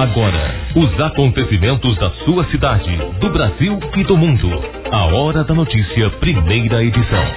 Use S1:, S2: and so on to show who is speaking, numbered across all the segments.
S1: Agora, os acontecimentos da sua cidade, do Brasil e do mundo. A Hora da Notícia, primeira edição.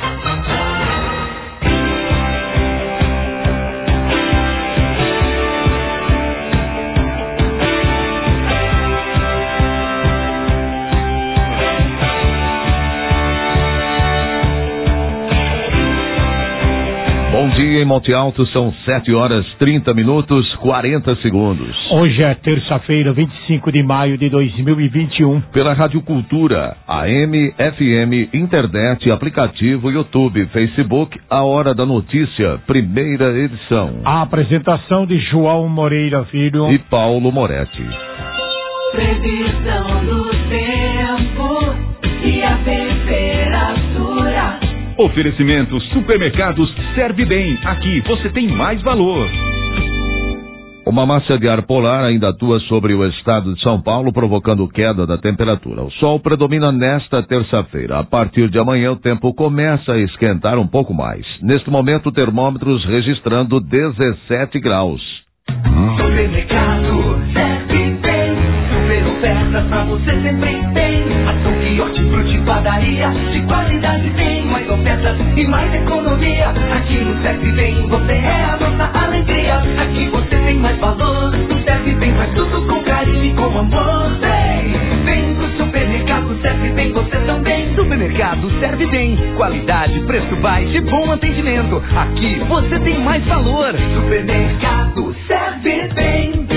S2: Bom dia em Monte Alto, são 7h30, 40 segundos.
S3: Hoje é terça-feira, 25 de maio de 2021.
S2: Pela Rádio Cultura, AM, FM, internet, aplicativo, YouTube, Facebook, a Hora da Notícia, primeira edição.
S3: A apresentação de João Moreira Filho
S2: e Paulo Moretti.
S4: Previsão do tempo e a temperatura.
S5: Oferecimento Supermercados Serve Bem. Aqui você tem mais valor.
S2: Uma massa de ar polar ainda atua sobre o estado de São Paulo, provocando queda da temperatura. O sol predomina nesta terça-feira. A partir de amanhã, o tempo começa a esquentar um pouco mais. Neste momento, termômetros registrando 17 graus.
S4: Supermercado Serve Bem. Super ofertas pra você sempre tem. Açougue, hortifruti, padaria, de qualidade tem. Mais ofertas e mais economia. Aqui no Serve Bem, você é a nossa alegria. Aqui você tem mais valor. No Serve Bem faz tudo com carinho e com amor. Vem pro supermercado Serve Bem, você também.
S5: Supermercado Serve Bem. Qualidade, preço baixo e bom atendimento. Aqui você tem mais valor.
S4: Supermercado Serve Bem.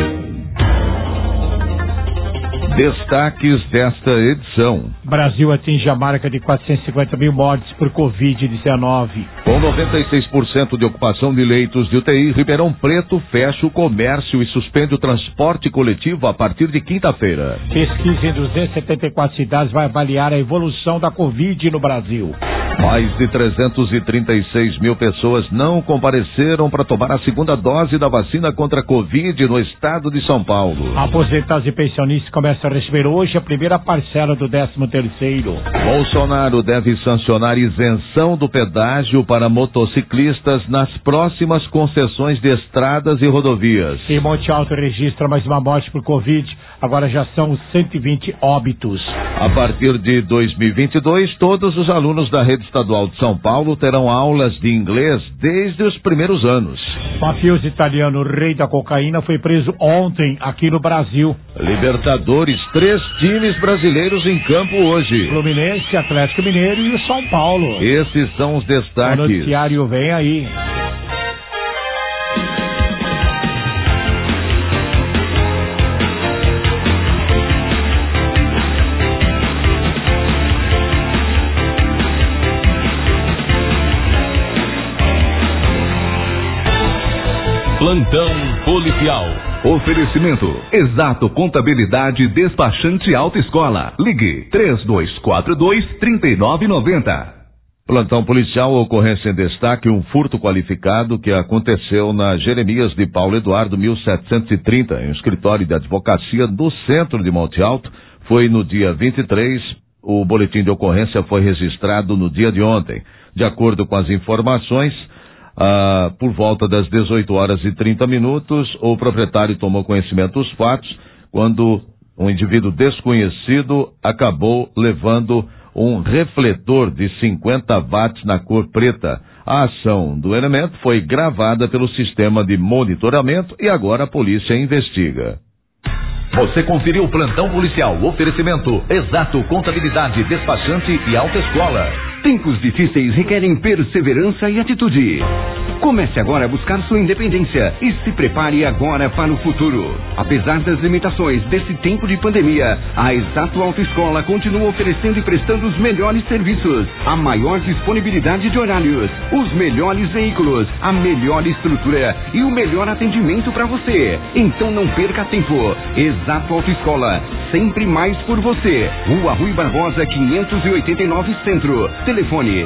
S2: Destaques desta edição.
S3: Brasil atinge a marca de 450 mil mortes por Covid-19.
S2: Com 96% de ocupação de leitos de UTI, Ribeirão Preto fecha o comércio e suspende o transporte coletivo a partir de quinta-feira.
S3: Pesquisa em 274 cidades vai avaliar a evolução da Covid no Brasil.
S2: Mais de 336 mil pessoas não compareceram para tomar a segunda dose da vacina contra a Covid no estado de São Paulo.
S3: Aposentados e pensionistas começam a receber hoje a primeira parcela do 13º.
S2: Bolsonaro deve sancionar isenção do pedágio para motociclistas nas próximas concessões de estradas e rodovias.
S3: E Monte Alto registra mais uma morte por Covid, agora já são 120 óbitos.
S2: A partir de 2022, todos os alunos da rede estadual de São Paulo terão aulas de inglês desde os primeiros anos.
S3: O mafioso italiano Rei da Cocaína foi preso ontem aqui no Brasil.
S2: Libertadores, 3 times brasileiros em campo hoje.
S3: Fluminense, Atlético Mineiro e o São Paulo.
S2: Esses são os destaques.
S3: O noticiário vem aí.
S1: Plantão policial.
S5: Oferecimento Exato Contabilidade Despachante Autoescola. Ligue 3242-3990.
S2: Plantão policial, ocorrência em destaque, um furto qualificado que aconteceu na Jeremias de Paulo Eduardo, 1730, em um escritório de advocacia do centro de Monte Alto. Foi no dia 23, o boletim de ocorrência foi registrado no dia de ontem. De acordo com as informações, por volta das 18h30, o proprietário tomou conhecimento dos fatos quando um indivíduo desconhecido acabou levando um refletor de 50 watts na cor preta. A ação do elemento foi gravada pelo sistema de monitoramento e agora a polícia investiga.
S5: Você conferiu o Plantão Policial. Oferecimento Exato Contabilidade Despachante e Autoescola. Tempos difíceis requerem perseverança e atitude. Comece agora a buscar sua independência e se prepare agora para o futuro. Apesar das limitações desse tempo de pandemia, a Exato Autoescola continua oferecendo e prestando os melhores serviços, a maior disponibilidade de horários, os melhores veículos, a melhor estrutura e o melhor atendimento para você. Então não perca tempo. Exato Autoescola, sempre mais por você. Rua Rui Barbosa, 589 Centro. Telefone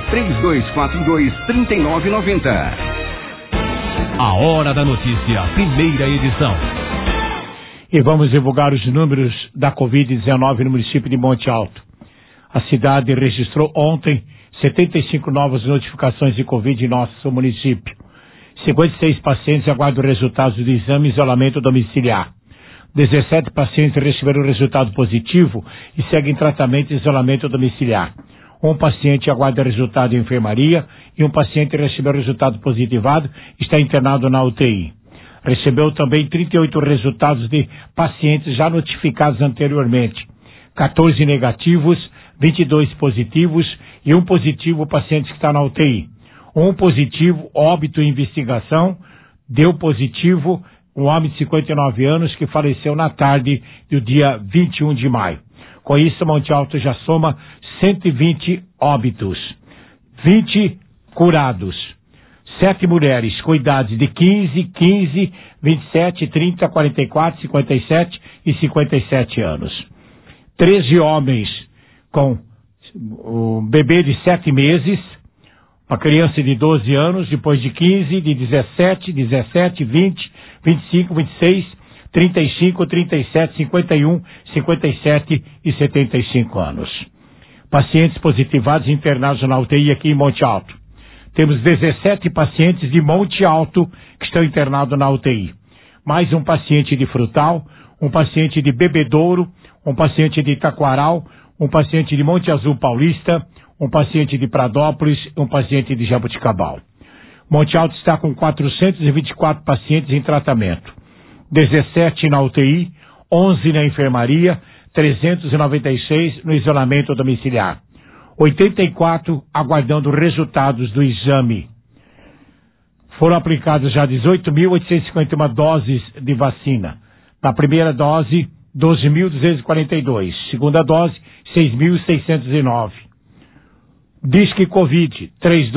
S5: 3242-3990.
S1: A Hora da Notícia, primeira edição.
S3: E vamos divulgar os números da Covid-19 no município de Monte Alto. A cidade registrou ontem 75 novas notificações de Covid em nosso município. 56 pacientes aguardam resultados do exame e isolamento domiciliar. 17 pacientes receberam resultado positivo e seguem tratamento e isolamento domiciliar. Um paciente aguarda resultado em enfermaria e um paciente recebeu resultado positivado e está internado na UTI. Recebeu também 38 resultados de pacientes já notificados anteriormente. 14 negativos, 22 positivos e um positivo paciente que está na UTI. Um positivo, óbito em investigação, deu positivo um homem de 59 anos que faleceu na tarde do dia 21 de maio. Com isso, Monte Alto já soma 120 óbitos, 20 curados, 7 mulheres com idades de 15, 27, 30, 44, 57 e 57 anos. 13 homens com um bebê de 7 meses, uma criança de 12 anos, depois de 15, de 17, 20, 25, 26, 35, 37, 51, 57 e 75 anos. Pacientes positivados internados na UTI aqui em Monte Alto. Temos 17 pacientes de Monte Alto que estão internados na UTI. Mais um paciente de Frutal, um paciente de Bebedouro, um paciente de Itaquaral, um paciente de Monte Azul Paulista, um paciente de Pradópolis e um paciente de Jaboticabal. Monte Alto está com 424 pacientes em tratamento. 17 na UTI, 11 na enfermaria, 396 no isolamento domiciliar. 84 aguardando resultados do exame. Foram aplicadas já 18.851 doses de vacina. Na primeira dose, 12.242. Segunda dose, 6.609. Disque Covid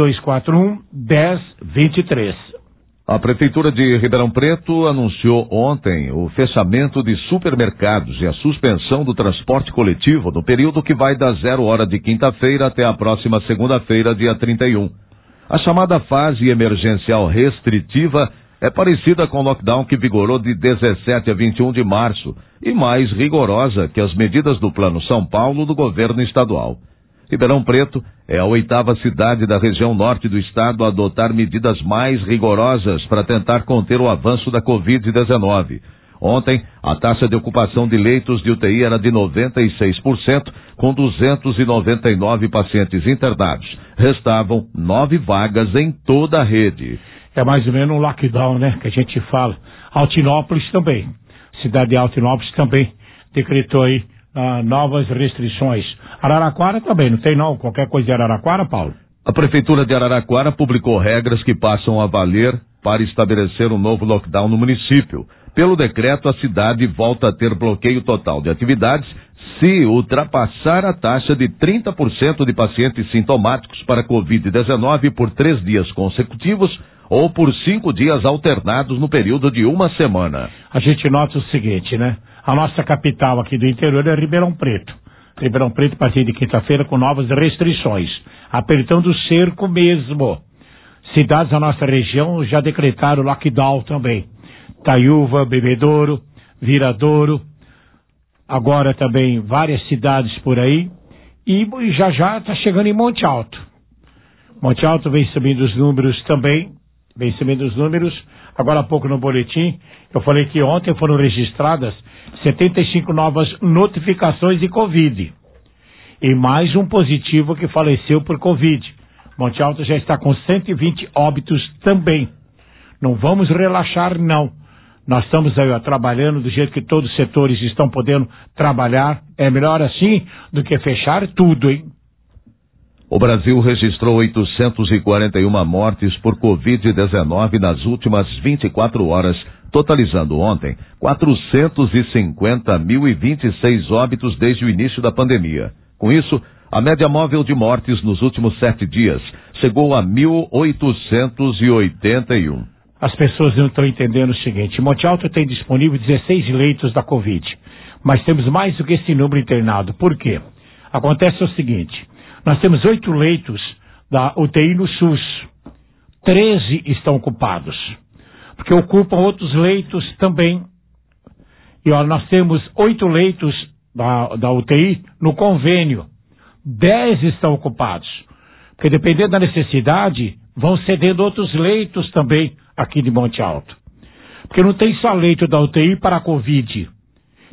S3: 3241-1023.
S2: A Prefeitura de Ribeirão Preto anunciou ontem o fechamento de supermercados e a suspensão do transporte coletivo no período que vai da 0 hora de quinta-feira até a próxima segunda-feira, dia 31. A chamada fase emergencial restritiva é parecida com o lockdown que vigorou de 17 a 21 de março e mais rigorosa que as medidas do Plano São Paulo do governo estadual. Ribeirão Preto é a 8ª cidade da região norte do estado a adotar medidas mais rigorosas para tentar conter o avanço da Covid-19. Ontem, a taxa de ocupação de leitos de UTI era de 96%, com 299 pacientes internados. Restavam 9 vagas em toda a rede.
S3: É mais ou menos um lockdown, né, que a gente fala. Altinópolis também. Cidade de Altinópolis também decretou aí novas restrições. Araraquara também, não tem não? Qualquer coisa de Araraquara, Paulo?
S2: A Prefeitura de Araraquara publicou regras que passam a valer para estabelecer um novo lockdown no município. Pelo decreto, a cidade volta a ter bloqueio total de atividades se ultrapassar a taxa de 30% de pacientes sintomáticos para Covid-19 por 3 dias consecutivos ou por 5 dias alternados no período de 1 semana.
S3: A gente nota o seguinte, né? A nossa capital aqui do interior é Ribeirão Preto. Ribeirão Preto, a partir de quinta-feira, com novas restrições. Apertando o cerco mesmo. Cidades da nossa região já decretaram lockdown também. Taiúva, Bebedouro, Viradouro. Agora também várias cidades por aí. E já está chegando em Monte Alto. Monte Alto vem subindo os números também. Vem subindo os números. Agora há pouco no boletim, eu falei que ontem foram registradas 75 novas notificações de Covid. E mais um positivo que faleceu por Covid. Monte Alto já está com 120 óbitos também. Não vamos relaxar, não. Nós estamos aí trabalhando do jeito que todos os setores estão podendo trabalhar. É melhor assim do que fechar tudo, hein?
S2: O Brasil registrou 841 mortes por Covid-19 nas últimas 24 horas, totalizando ontem 450.026 óbitos desde o início da pandemia. Com isso, a média móvel de mortes nos últimos 7 dias chegou a 1.881.
S3: As pessoas não estão entendendo o seguinte: Monte Alto tem disponível 16 leitos da Covid, mas temos mais do que esse número internado. Por quê? Acontece o seguinte: nós temos 8 leitos da UTI no SUS. 13 estão ocupados, porque ocupam outros leitos também. E olha, nós temos 8 leitos da UTI no convênio. 10 estão ocupados, porque dependendo da necessidade, vão cedendo outros leitos também aqui de Monte Alto. Porque não tem só leito da UTI para a Covid.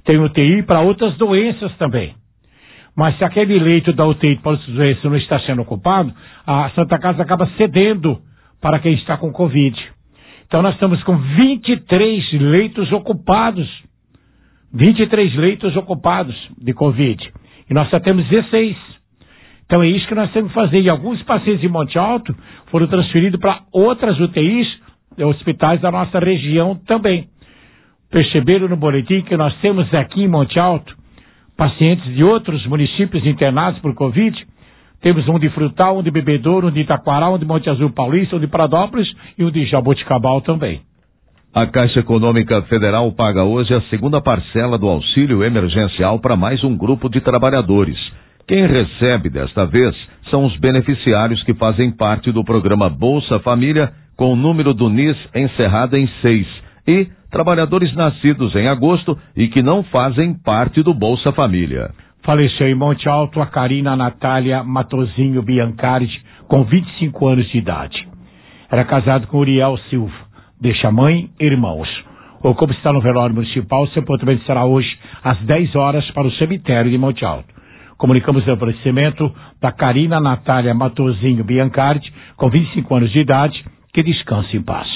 S3: tem UTI para outras doenças também. Mas se aquele leito da UTI para outras doenças não está sendo ocupado, a Santa Casa acaba cedendo para quem está com Covid. Então nós estamos com 23 leitos ocupados. 23 leitos ocupados de Covid. E nós só temos 16. Então é isso que nós temos que fazer. E alguns pacientes em Monte Alto foram transferidos para outras UTIs, hospitais da nossa região também. Perceberam no boletim que nós temos aqui em Monte Alto pacientes de outros municípios internados por Covid. Temos um de Frutal, um de Bebedouro, um de Itaquará, um de Monte Azul Paulista, um de Pradópolis e um de Jaboticabal também.
S2: A Caixa Econômica Federal paga hoje a segunda parcela do auxílio emergencial para mais um grupo de trabalhadores. Quem recebe desta vez são os beneficiários que fazem parte do programa Bolsa Família, com o número do NIS encerrado em 6, e trabalhadores nascidos em agosto e que não fazem parte do Bolsa Família.
S3: Faleceu em Monte Alto a Carina Natália Matozinho Biancardi, com 25 anos de idade. Era casado com Uriel Silva, deixa mãe e irmãos. O corpo está no velório municipal, o sepultamento será hoje às 10 horas para o cemitério de Monte Alto. Comunicamos o falecimento da Carina Natália Matozinho Biancardi, com 25 anos de idade, que descanse em paz.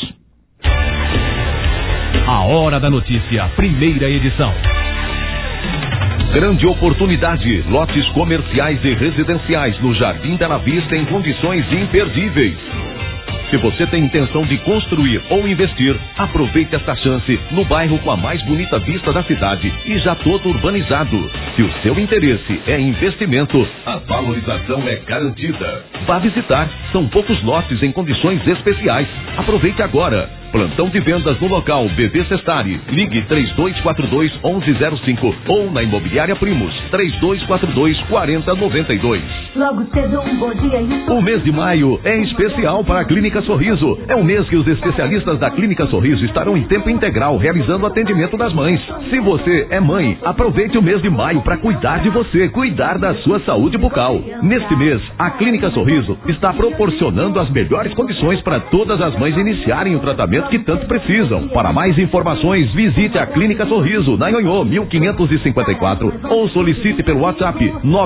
S1: A Hora da Notícia, primeira edição. Grande oportunidade, lotes comerciais e residenciais no Jardim Bela Vista em condições imperdíveis. Se você tem intenção de construir ou investir, aproveite esta chance no bairro com a mais bonita vista da cidade e já todo urbanizado. Se o seu interesse é investimento, a valorização é garantida. Vá visitar, são poucos lotes em condições especiais. Aproveite agora. Plantão de vendas no local BV Sestari. Ligue 3242-1105 ou na Imobiliária Primos 3242-4092.
S6: Logo cedo, um bom dia.
S1: O mês de maio é especial para a Clínica Sorriso. É um mês que os especialistas da Clínica Sorriso estarão em tempo integral realizando atendimento das mães. Se você é mãe, aproveite o mês de maio para cuidar de você, cuidar da sua saúde bucal. Neste mês, a Clínica Sorriso está proporcionando as melhores condições para todas as mães iniciarem o tratamento que tanto precisam. Para mais informações, visite a Clínica Sorriso, na Nhonhô, 1554, ou solicite pelo WhatsApp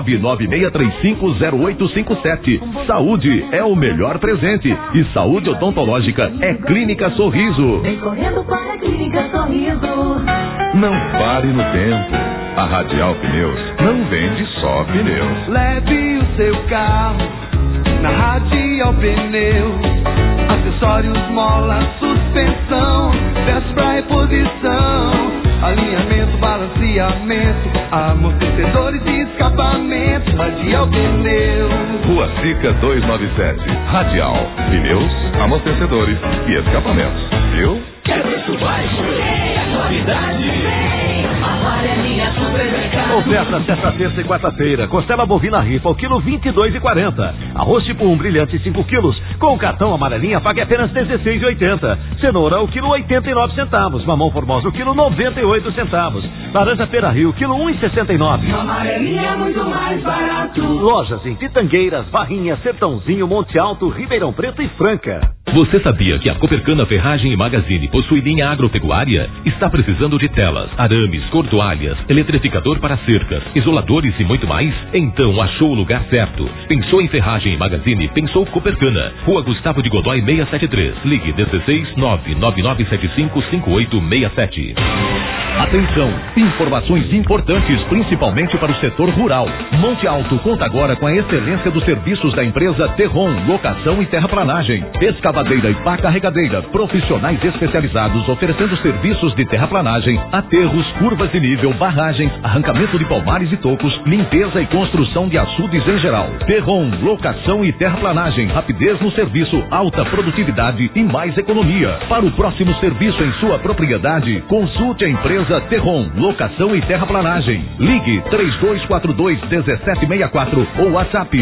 S1: 996350857. Saúde é o melhor presente e saúde odontológica é Clínica Sorriso.
S6: Vem correndo para a Clínica Sorriso.
S7: Não pare no tempo. A Radial Pneus não vende só pneus.
S4: Leve o seu carro na Radial Pneus. Acessórios, mola, suspensão, peças pra reposição, alinhamento, balanceamento, amortecedores e escapamento. Radial Pneus.
S7: Rua Sica 297. Radial Pneus, amortecedores e escapamentos. Viu?
S4: Quer preço baixo? É qualidade. Amarelinha Supermercado.
S1: Oferta sexta, terça e quarta-feira. Costela bovina rifa, o quilo 22,40. Arroz tipo 1 brilhante 5 quilos. Com cartão amarelinha, pague apenas 16,80. Cenoura, o quilo 89 centavos. Mamão formosa, o quilo 98 centavos. Laranja Pera Rio, quilo 1,69.
S4: Amarelinha é muito mais barato.
S1: Lojas em Pitangueiras, Barrinha, Sertãozinho, Monte Alto, Ribeirão Preto e Franca. Você sabia que a Copercana Ferragem e Magazine possui linha agropecuária? Está precisando de telas, arames, cortoalhas, eletrificador para cercas, isoladores e muito mais? Então achou o lugar certo. Pensou em Ferragem e Magazine? Pensou Copercana. Rua Gustavo de Godoy 673. Ligue 16-99975-5867. Atenção! Informações importantes, principalmente para o setor rural. Monte Alto conta agora com a excelência dos serviços da empresa Terron, locação e terraplanagem. Escavadeira e pá carregadeira, profissionais especializados oferecendo serviços de terraplanagem, aterros, curvas de nível, barragens, arrancamento de palmares e tocos, limpeza e construção de açudes em geral. Terron, locação e terraplanagem, rapidez no serviço, alta produtividade e mais economia. Para o próximo serviço em sua propriedade, consulte a empresa Terron, locação e terraplanagem. Ligue 3242-1764 ou WhatsApp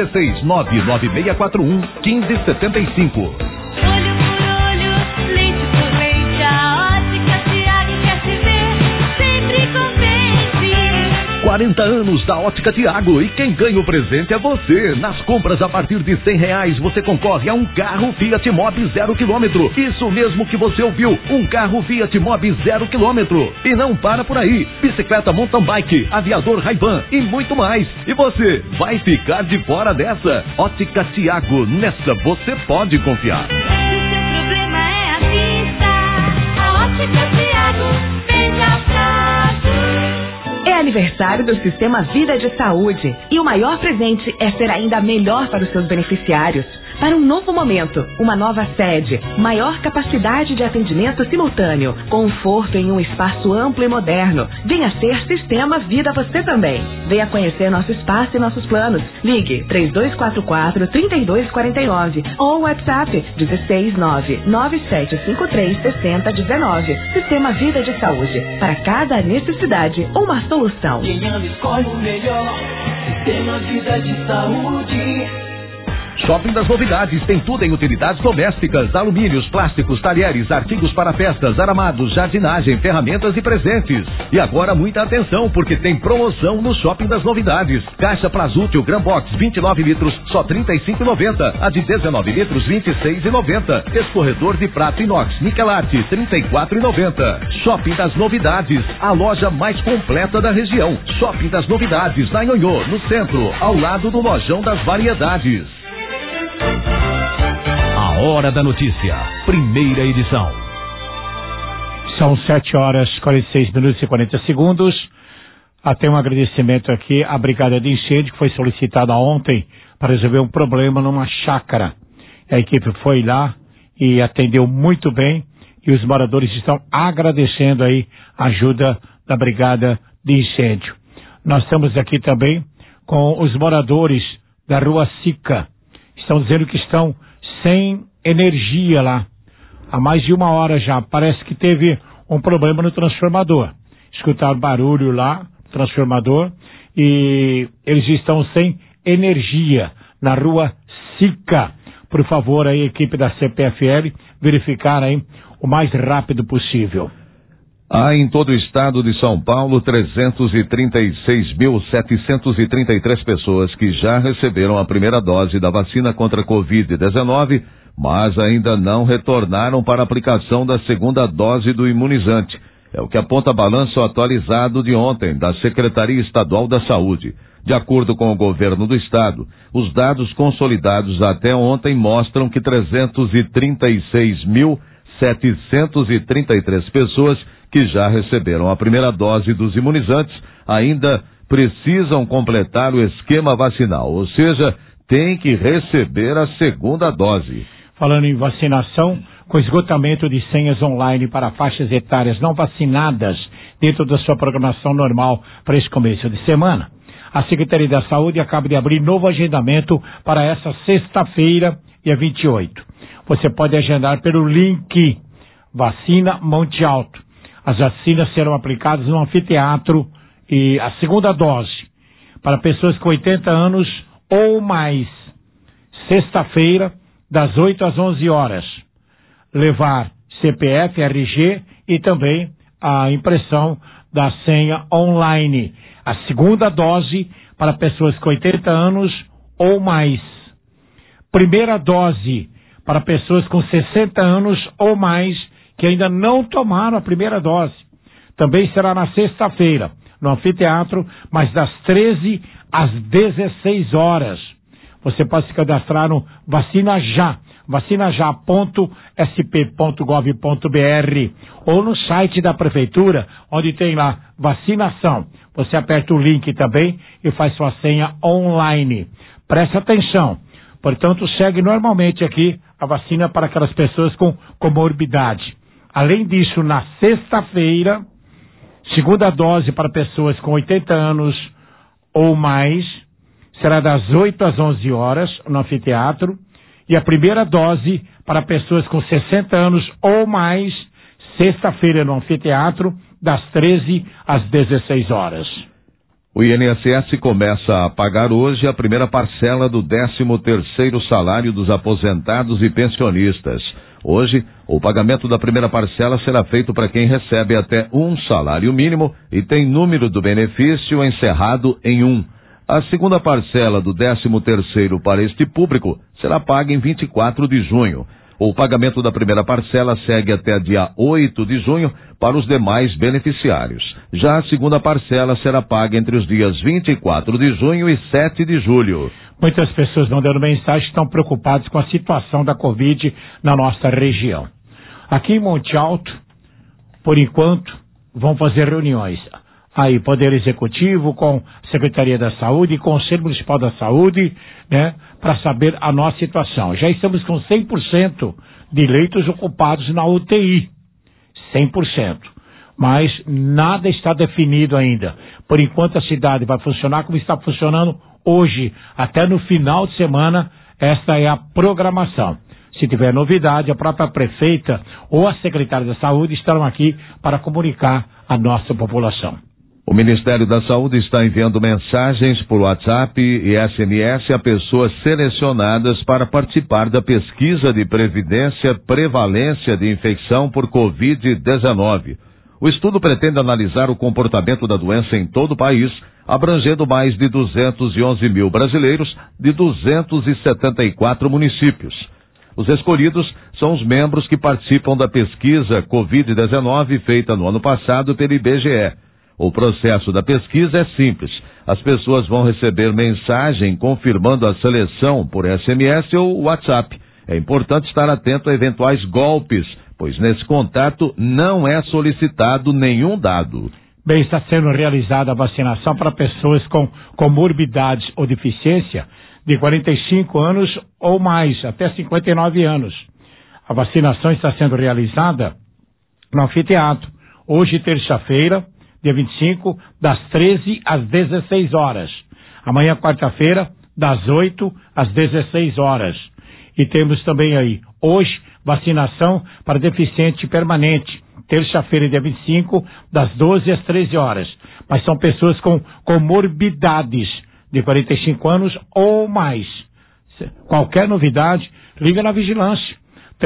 S1: 16-99641-1575.
S6: Olho por olho, leite por leite, a Ótica Tiago quer te ver sempre contente.
S1: 40 anos da Ótica Tiago e quem ganha o presente é você. Nas compras a partir de R$100 você concorre a um carro Fiat Mobi 0 km. Isso mesmo que você ouviu, um carro Fiat Mobi 0 km. E não para por aí, bicicleta mountain bike, aviador Ray-Ban e muito mais. E você vai ficar de fora dessa. Ótica Tiago, nessa você pode confiar.
S6: Se o seu problema é a vista, a Ótica Tiago vem ao prazo.
S8: É aniversário do Sistema Vida de Saúde e o maior presente é ser ainda melhor para os seus beneficiários. Para um novo momento, uma nova sede, maior capacidade de atendimento simultâneo, conforto em um espaço amplo e moderno. Venha ser Sistema Vida você também. Venha conhecer nosso espaço e nossos planos. Ligue 3244-3249 ou WhatsApp 16997536019. Sistema Vida de Saúde. Para cada necessidade, uma solução.
S4: Quem ama escolhe o melhor. Sistema Vida de Saúde.
S1: Shopping das Novidades tem tudo em utilidades domésticas, alumínios, plásticos, talheres, artigos para festas, aramados, jardinagem, ferramentas e presentes. E agora muita atenção, porque tem promoção no Shopping das Novidades. Caixa Plazútil Gran Box 29 litros, só R$ 35,90. A de 19 litros, R$ 26,90. Escorredor de prato inox Nikelarte, R$ 34,90. Shopping das Novidades, a loja mais completa da região. Shopping das Novidades, na Nhonhô, no centro, ao lado do Lojão das Variedades.
S5: A Hora da Notícia, primeira edição.
S3: São 7h46 e 40 segundos. Até um agradecimento aqui à Brigada de Incêndio, que foi solicitada ontem para resolver um problema numa chácara. A equipe foi lá e atendeu muito bem e os moradores estão agradecendo aí a ajuda da Brigada de Incêndio. Nós estamos aqui também com os moradores da Rua Sica. Estão dizendo que estão sem energia lá. Há mais de uma hora já. Parece que teve um problema no transformador. Escutaram barulho lá, transformador, e eles estão sem energia na Rua Sica. Por favor, aí, equipe da CPFL, verificar aí o mais rápido possível.
S2: Há em todo o estado de São Paulo 336.733 pessoas que já receberam a primeira dose da vacina contra a Covid-19, mas ainda não retornaram para a aplicação da segunda dose do imunizante. É o que aponta balanço atualizado de ontem da Secretaria Estadual da Saúde. De acordo com o governo do estado, os dados consolidados até ontem mostram que 336.733 pessoas que já receberam a primeira dose dos imunizantes ainda precisam completar o esquema vacinal, ou seja, tem que receber a segunda dose.
S3: Falando em vacinação, com esgotamento de senhas online para faixas etárias não vacinadas dentro da sua programação normal para esse começo de semana, a Secretaria da Saúde acaba de abrir novo agendamento para essa sexta-feira, dia 28. Você pode agendar pelo link Vacina Monte Alto. As vacinas serão aplicadas no anfiteatro e a segunda dose para pessoas com 80 anos ou mais. Sexta-feira, das 8 às 11 horas. Levar CPF, RG e também a impressão da senha online. A segunda dose para pessoas com 80 anos ou mais. Primeira dose para pessoas com 60 anos ou mais que ainda não tomaram a primeira dose. Também será na sexta-feira, no anfiteatro, mas das 13 às 16 horas. Você pode se cadastrar no Vacina Já, vacinajá.sp.gov.br ou no site da Prefeitura, onde tem lá vacinação. Você aperta o link também e faz sua senha online. Preste atenção. Portanto, segue normalmente aqui a vacina para aquelas pessoas com comorbidade. Além disso, na sexta-feira, segunda dose para pessoas com 80 anos ou mais, será das 8 às 11 horas no anfiteatro, e a primeira dose para pessoas com 60 anos ou mais, sexta-feira no anfiteatro, das 13 às 16 horas.
S2: O INSS começa a pagar hoje a primeira parcela do 13º salário dos aposentados e pensionistas. Hoje, o pagamento da primeira parcela será feito para quem recebe até um salário mínimo e tem número do benefício encerrado em 1. A segunda parcela do 13º para este público será paga em 24 de junho. O pagamento da primeira parcela segue até dia 8 de junho para os demais beneficiários. Já a segunda parcela será paga entre os dias 24 de junho e 7 de julho.
S3: Muitas pessoas mandando mensagem estão preocupadas com a situação da Covid na nossa região. Aqui em Monte Alto, por enquanto, vão fazer reuniões. Aí, Poder Executivo com Secretaria da Saúde e Conselho Municipal da Saúde, né, para saber a nossa situação. Já estamos com 100% de leitos ocupados na UTI. 100%. Mas nada está definido ainda. Por enquanto a cidade vai funcionar como está funcionando hoje, até no final de semana. Esta é a programação. Se tiver novidade, a própria prefeita ou a secretária da Saúde estarão aqui para comunicar à nossa população.
S2: O Ministério da Saúde está enviando mensagens por WhatsApp e SMS a pessoas selecionadas para participar da pesquisa de prevalência de infecção por Covid-19. O estudo pretende analisar o comportamento da doença em todo o país, abrangendo mais de 211 mil brasileiros de 274 municípios. Os escolhidos são os membros que participam da pesquisa Covid-19 feita no ano passado pelo IBGE. O processo da pesquisa é simples. As pessoas vão receber mensagem confirmando a seleção por SMS ou WhatsApp. É importante estar atento a eventuais golpes, pois nesse contato não é solicitado nenhum dado.
S3: Bem, está sendo realizada a vacinação para pessoas com comorbidades ou deficiência de 45 anos ou mais, até 59 anos. A vacinação está sendo realizada no anfiteatro. Hoje, terça-feira, dia 25, das 13 às 16 horas. Amanhã, quarta-feira, das 8 às 16 horas. E temos também aí, hoje, vacinação para deficiente permanente. Terça-feira, dia 25, das 12 às 13 horas. Mas são pessoas com comorbidades de 45 anos ou mais. Qualquer novidade, liga na vigilância.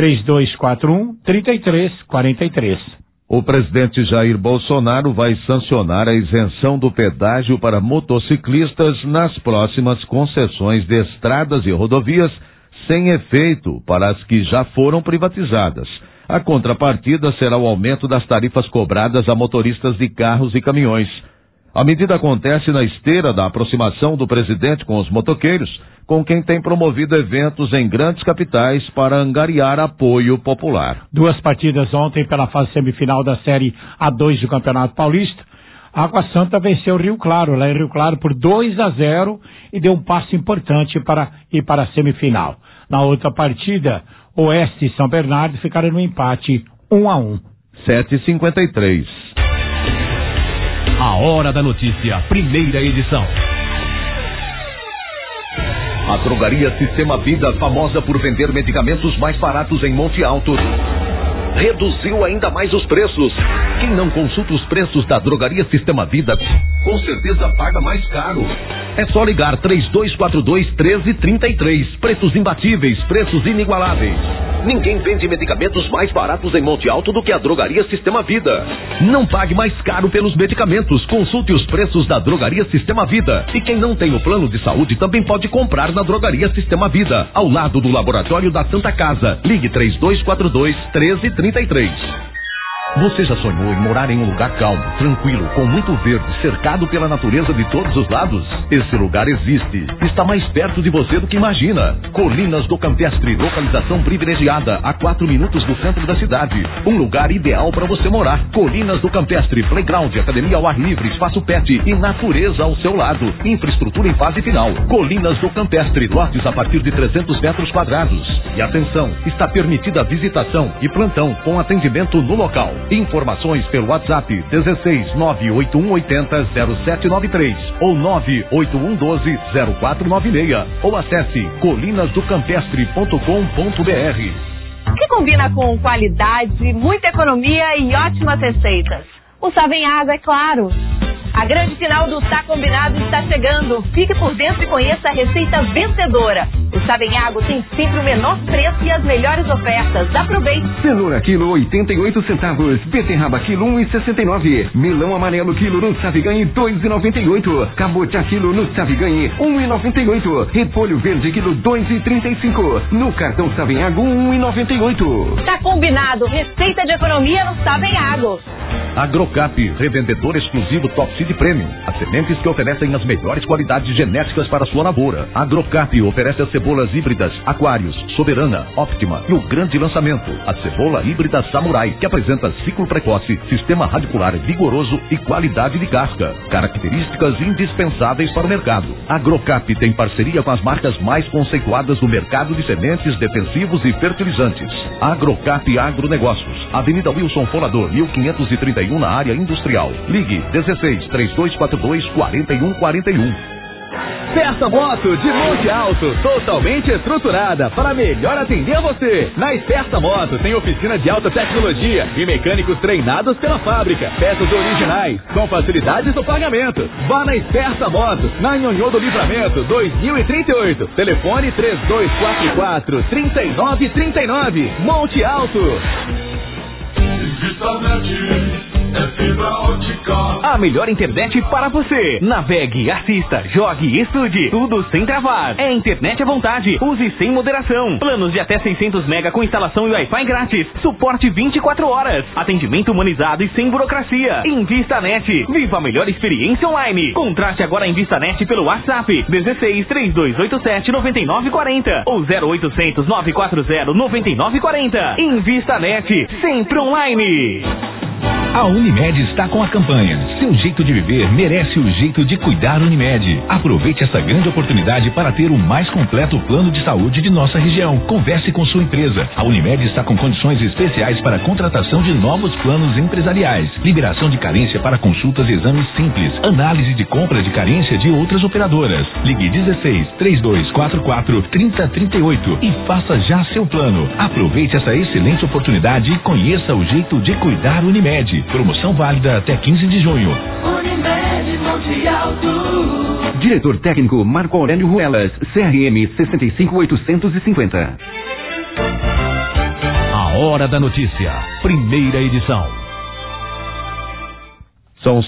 S3: 3241-3343.
S2: O presidente Jair Bolsonaro vai sancionar a isenção do pedágio para motociclistas nas próximas concessões de estradas e rodovias, sem efeito para as que já foram privatizadas. A contrapartida será o aumento das tarifas cobradas a motoristas de carros e caminhões. A medida acontece na esteira da aproximação do presidente com os motoqueiros, com quem tem promovido eventos em grandes capitais para angariar apoio popular.
S3: 2 partidas ontem pela fase semifinal da Série A2 do Campeonato Paulista. A Água Santa venceu o Rio Claro, lá em Rio Claro, por 2-0 e deu um passo importante para ir para a semifinal. Na outra partida, Oeste e São Bernardo ficaram no empate 1-1.
S2: 7h53.
S1: A Hora da Notícia, primeira edição. A Drogaria Sistema Vida, famosa por vender medicamentos mais baratos em Monte Alto, reduziu ainda mais os preços. Quem não consulta os preços da Drogaria Sistema Vida, com certeza paga mais caro. É só ligar 3242-1333. Preços imbatíveis, preços inigualáveis. Ninguém vende medicamentos mais baratos em Monte Alto do que a Drogaria Sistema Vida. Não pague mais caro pelos medicamentos. Consulte os preços da Drogaria Sistema Vida. E quem não tem o plano de saúde também pode comprar na Drogaria Sistema Vida, ao lado do Laboratório da Santa Casa. Ligue 3242-1333. Você já sonhou em morar em um lugar calmo, tranquilo, com muito verde, cercado pela natureza de todos os lados? Esse lugar existe. Está mais perto de você do que imagina. Colinas do Campestre, localização privilegiada, a 4 minutos do centro da cidade. Um lugar ideal para você morar. Colinas do Campestre, playground, academia ao ar livre, espaço pet e natureza ao seu lado. Infraestrutura em fase final. Colinas do Campestre, lotes a partir de 300 metros quadrados. E atenção, está permitida a visitação e plantão com atendimento no local. Informações pelo WhatsApp 16 98180 0793 ou 98112 0496 ou acesse colinasdocampestre.com.br.
S9: Que combina com qualidade, muita economia e ótimas receitas. O Savenhago, é claro.
S8: A grande final do Tá Combinado está chegando. Fique por dentro e conheça a receita vencedora. O Savenhago tem sempre o menor preço e as melhores ofertas. Aproveite.
S5: Cenoura quilo 88 centavos. Beterraba quilo 1,69. Melão amarelo quilo no Saviganhe 2,98. Cabotiá quilo no Saviganhe 1,98. Repolho verde quilo 2,35. No cartão Savenhago 1,98.
S8: Tá combinado. Receita de economia no Savenhago.
S1: Agrocap, revendedor exclusivo Top Seed Premium. As sementes que oferecem as melhores qualidades genéticas para sua lavoura. Agrocap oferece as cebolas híbridas Aquários, Soberana, Optima e o grande lançamento, a cebola híbrida Samurai, que apresenta ciclo precoce, sistema radicular vigoroso e qualidade de casca. Características indispensáveis para o mercado. Agrocap tem parceria com as marcas mais conceituadas do mercado de sementes, defensivos e fertilizantes. Agrocap Agronegócios, Avenida Wilson Folador, 1531 na área industrial. Ligue 16-3242-4141.
S9: Festa Moto de Monte Alto, totalmente estruturada para melhor atender você. Na Festa Moto tem oficina de alta tecnologia e mecânicos treinados pela fábrica. Peças originais, com facilidades no pagamento. Vá na Festa Moto, na Nhonhô do Livramento, 2038. Telefone 3244-3939. Monte Alto.
S4: É fibra ótica.
S9: A melhor internet para você. Navegue, assista, jogue e estude. Tudo sem travar. É internet à vontade. Use sem moderação. Planos de até 600 mega com instalação e Wi-Fi grátis. Suporte 24 horas. Atendimento humanizado e sem burocracia. InvistaNet. Viva a melhor experiência online. Contrate agora a InvistaNet pelo WhatsApp 16-3287-9940 ou 0800-940-9940. InvistaNet. Sempre online.
S10: A Unimed está com a campanha Seu jeito de viver merece o jeito de cuidar. Unimed. Aproveite essa grande oportunidade para ter o mais completo plano de saúde de nossa região. Converse com sua empresa. A Unimed está com condições especiais para a contratação de novos planos empresariais. Liberação de carência para consultas e exames simples. Análise de compra de carência de outras operadoras. Ligue 16-3244-3038 e faça já seu plano. Aproveite essa excelente oportunidade e conheça o jeito de cuidar. Unimed. Promoção válida até 15 de junho.
S4: Unimed Monte Alto.
S5: Diretor técnico Marco Aurélio Ruelas, CRM 65850.
S1: A Hora da Notícia, primeira edição.
S2: São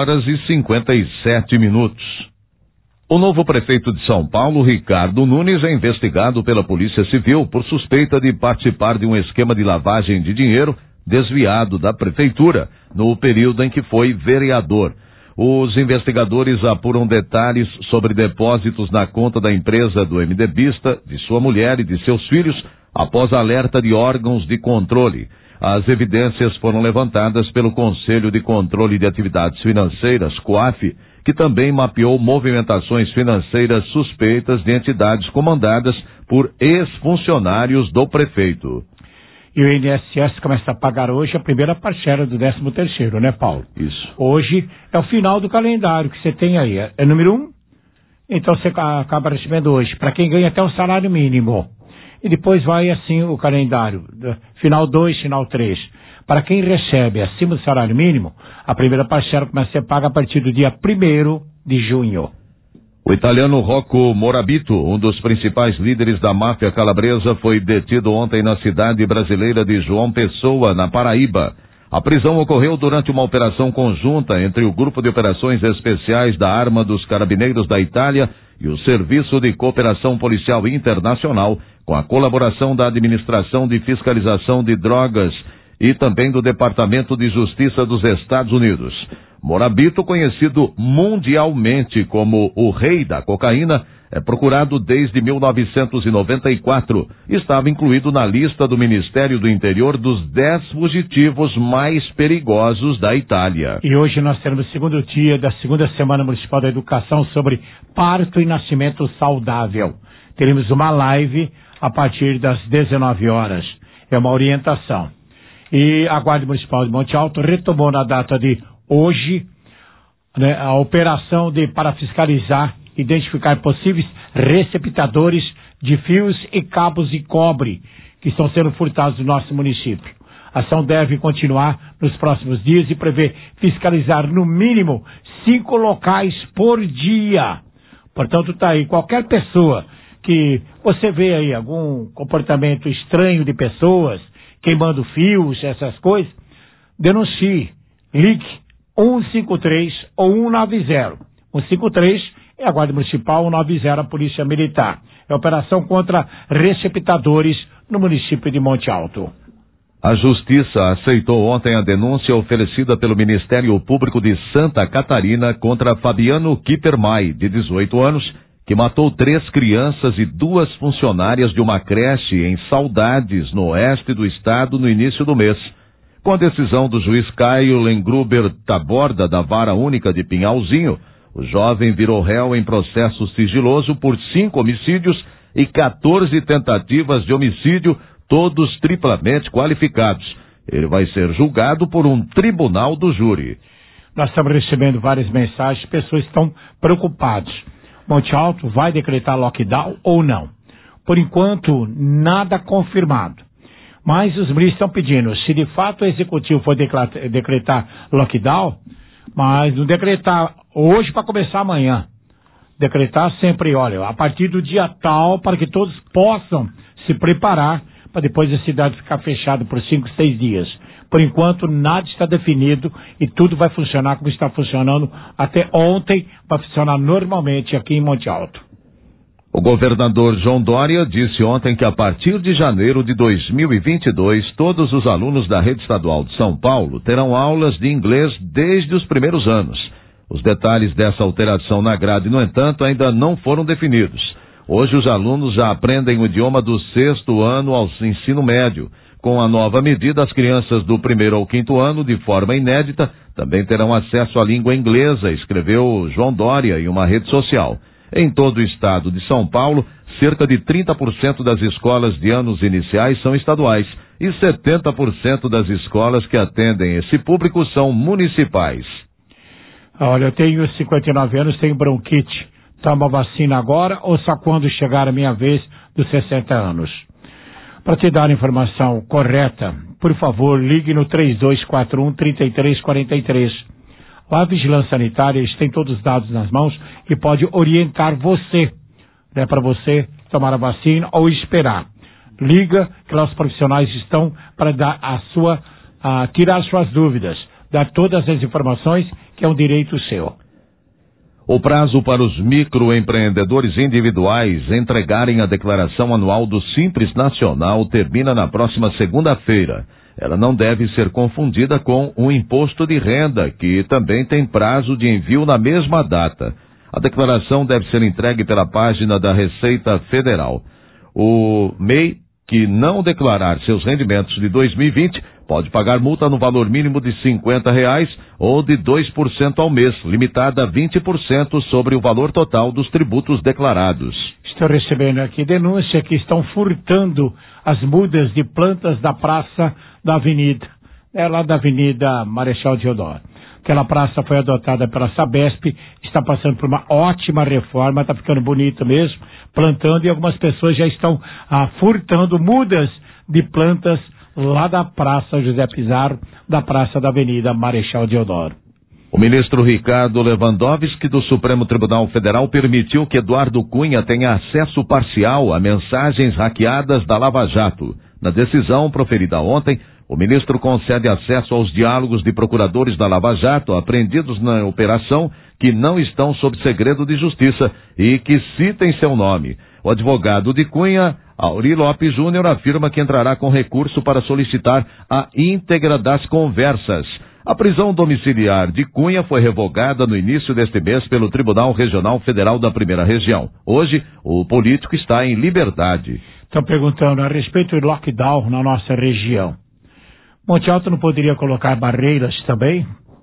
S2: 7h57. O novo prefeito de São Paulo, Ricardo Nunes, é investigado pela Polícia Civil por suspeita de participar de um esquema de lavagem de dinheiro desviado da prefeitura no período em que foi vereador. Os investigadores apuram detalhes sobre depósitos na conta da empresa do MDBista, de sua mulher e de seus filhos, após alerta de órgãos de controle. As evidências foram levantadas pelo Conselho de Controle de Atividades Financeiras, COAF, que também mapeou movimentações financeiras suspeitas de entidades comandadas por ex-funcionários do prefeito.
S3: E o INSS começa a pagar hoje a primeira parcela do 13º, né, Paulo?
S2: Isso.
S3: Hoje é o final do calendário que você tem aí. É número 1? Então você acaba recebendo hoje, para quem ganha até o salário mínimo. E depois vai assim o calendário, final 2, final 3. Para quem recebe acima do salário mínimo, a primeira parcela começa a ser paga a partir do dia 1º de junho.
S2: O italiano Rocco Morabito, um dos principais líderes da máfia calabresa, foi detido ontem na cidade brasileira de João Pessoa, na Paraíba. A prisão ocorreu durante uma operação conjunta entre o Grupo de Operações Especiais da Arma dos Carabineiros da Itália e o Serviço de Cooperação Policial Internacional, com a colaboração da Administração de Fiscalização de Drogas e também do Departamento de Justiça dos Estados Unidos. Morabito, conhecido mundialmente como o Rei da Cocaína, é procurado desde 1994. Estava incluído na lista do Ministério do Interior dos 10 fugitivos mais perigosos da Itália.
S3: E hoje nós teremos o segundo dia da segunda Semana Municipal da Educação sobre parto e nascimento saudável. Teremos uma live a partir das 19 horas. É uma orientação. E a Guarda Municipal de Monte Alto retomou na data de hoje, né, a operação para fiscalizar, identificar possíveis receptadores de fios e cabos de cobre que estão sendo furtados no nosso município. A ação deve continuar nos próximos dias e prevê fiscalizar no mínimo 5 locais por dia. Portanto, tá aí, qualquer pessoa que você vê aí algum comportamento estranho de pessoas, queimando fios, essas coisas, denuncie, ligue 153 ou 190. 153 é a Guarda Municipal, 190 a Polícia Militar. É a operação contra receptadores no município de Monte Alto.
S2: A Justiça aceitou ontem a denúncia oferecida pelo Ministério Público de Santa Catarina contra Fabiano Kippermay, de 18 anos, que matou 3 crianças e 2 funcionárias de uma creche em Saudades, no oeste do estado, no início do mês. Com a decisão do juiz Caio Lengruber Taborda, da Vara Única de Pinhalzinho, o jovem virou réu em processo sigiloso por 5 homicídios e 14 tentativas de homicídio, todos triplamente qualificados. Ele vai ser julgado por um tribunal do júri.
S3: Nós estamos recebendo várias mensagens, pessoas estão preocupadas. Monte Alto vai decretar lockdown ou não? Por enquanto, nada confirmado. Mas os municípios estão pedindo, se de fato o executivo for decretar lockdown, mas não decretar hoje para começar amanhã. Decretar sempre, olha, a partir do dia tal, para que todos possam se preparar para depois a cidade ficar fechada por 5, 6 dias. Por enquanto, nada está definido e tudo vai funcionar como está funcionando até ontem, vai funcionar normalmente aqui em Monte Alto.
S2: O governador João Dória disse ontem que a partir de janeiro de 2022, todos os alunos da rede estadual de São Paulo terão aulas de inglês desde os primeiros anos. Os detalhes dessa alteração na grade, no entanto, ainda não foram definidos. Hoje os alunos já aprendem o idioma do 6º ano ao ensino médio. Com a nova medida, as crianças do 1º ao 5º ano, de forma inédita, também terão acesso à língua inglesa, escreveu João Dória em uma rede social. Em todo o estado de São Paulo, cerca de 30% das escolas de anos iniciais são estaduais e 70% das escolas que atendem esse público são municipais.
S3: Olha, eu tenho 59 anos, tenho bronquite. Toma a vacina agora ou só quando chegar a minha vez dos 60 anos? Para te dar a informação correta, por favor, ligue no 3241-3343. Lá a Vigilância Sanitária tem todos os dados nas mãos e pode orientar você, né, para você tomar a vacina ou esperar. Liga, que lá os profissionais estão para dar tirar suas dúvidas, dar todas as informações, que é um direito seu.
S2: O prazo para os microempreendedores individuais entregarem a declaração anual do Simples Nacional termina na próxima segunda-feira. Ela não deve ser confundida com o imposto de renda, que também tem prazo de envio na mesma data. A declaração deve ser entregue pela página da Receita Federal. O MEI que não declarar seus rendimentos de 2020 pode pagar multa no valor mínimo de R$50 ou de 2% ao mês, limitada a 20% sobre o valor total dos tributos declarados.
S3: Estou recebendo aqui denúncia que estão furtando as mudas de plantas da praça da Avenida, lá da Avenida Marechal Deodoro. Aquela praça foi adotada pela Sabesp, está passando por uma ótima reforma, está ficando bonito mesmo, plantando, e algumas pessoas já estão furtando mudas de plantas lá da Praça José Pizarro, da Praça da Avenida Marechal Deodoro.
S2: O ministro Ricardo Lewandowski do Supremo Tribunal Federal permitiu que Eduardo Cunha tenha acesso parcial a mensagens hackeadas da Lava Jato. Na decisão proferida ontem, o ministro concede acesso aos diálogos de procuradores da Lava Jato apreendidos na operação que não estão sob segredo de justiça e que citem seu nome. O advogado de Cunha, Auri Lopes Júnior, afirma que entrará com recurso para solicitar a íntegra das conversas. A prisão domiciliar de Cunha foi revogada no início deste mês pelo Tribunal Regional Federal da Primeira Região. Hoje, o político está em liberdade.
S3: Estão perguntando a respeito do lockdown na nossa região. Monte Alto não poderia colocar barreiras também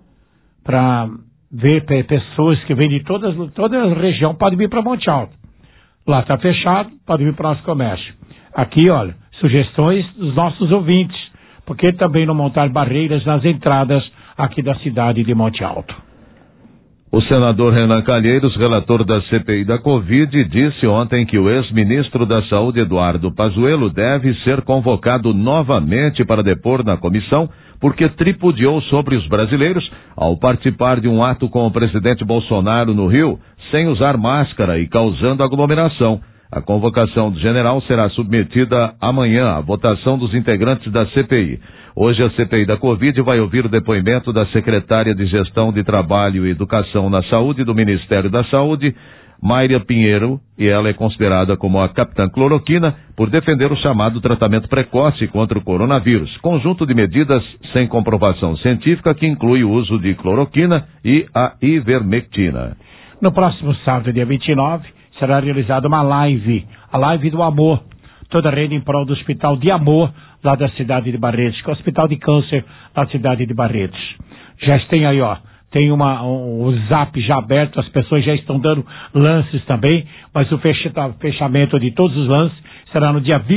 S3: para ver pessoas que vêm de toda a região, podem vir para Monte Alto. Lá está fechado, pode vir para o nosso comércio. Aqui, olha, sugestões dos nossos ouvintes, porque também não montar barreiras nas entradas aqui da cidade de Monte Alto.
S2: O senador Renan Calheiros, relator da CPI da Covid, disse ontem que o ex-ministro da Saúde, Eduardo Pazuello, deve ser convocado novamente para depor na comissão, porque tripudiou sobre os brasileiros ao participar de um ato com o presidente Bolsonaro no Rio, sem usar máscara e causando aglomeração. A convocação do general será submetida amanhã à votação dos integrantes da CPI. Hoje a CPI da Covid vai ouvir o depoimento da secretária de Gestão de Trabalho e Educação na Saúde do Ministério da Saúde, Mayra Pinheiro, e ela é considerada como a capitã cloroquina por defender o chamado tratamento precoce contra o coronavírus, conjunto de medidas sem comprovação científica que inclui o uso de cloroquina e a ivermectina.
S3: No próximo sábado, dia 29, será realizada uma live, a live do amor, toda a rede em prol do Hospital de Amor, lá da cidade de Barretos, que é o Hospital de Câncer da cidade de Barretos. Já tem aí, tem o zap já aberto, as pessoas já estão dando lances também, mas o fechamento de todos os lances será no dia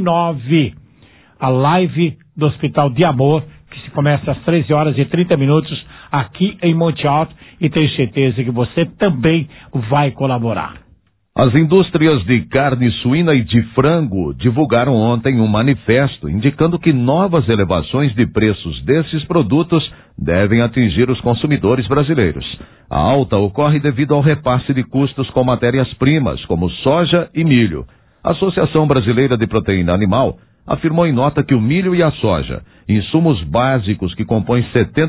S3: 29, a live do Hospital de Amor, que se começa às 13h30 aqui em Monte Alto, e tenho certeza que você também vai colaborar.
S2: As indústrias de carne suína e de frango divulgaram ontem um manifesto indicando que novas elevações de preços desses produtos devem atingir os consumidores brasileiros. A alta ocorre devido ao repasse de custos com matérias-primas, como soja e milho. A Associação Brasileira de Proteína Animal afirmou em nota que o milho e a soja, insumos básicos que compõem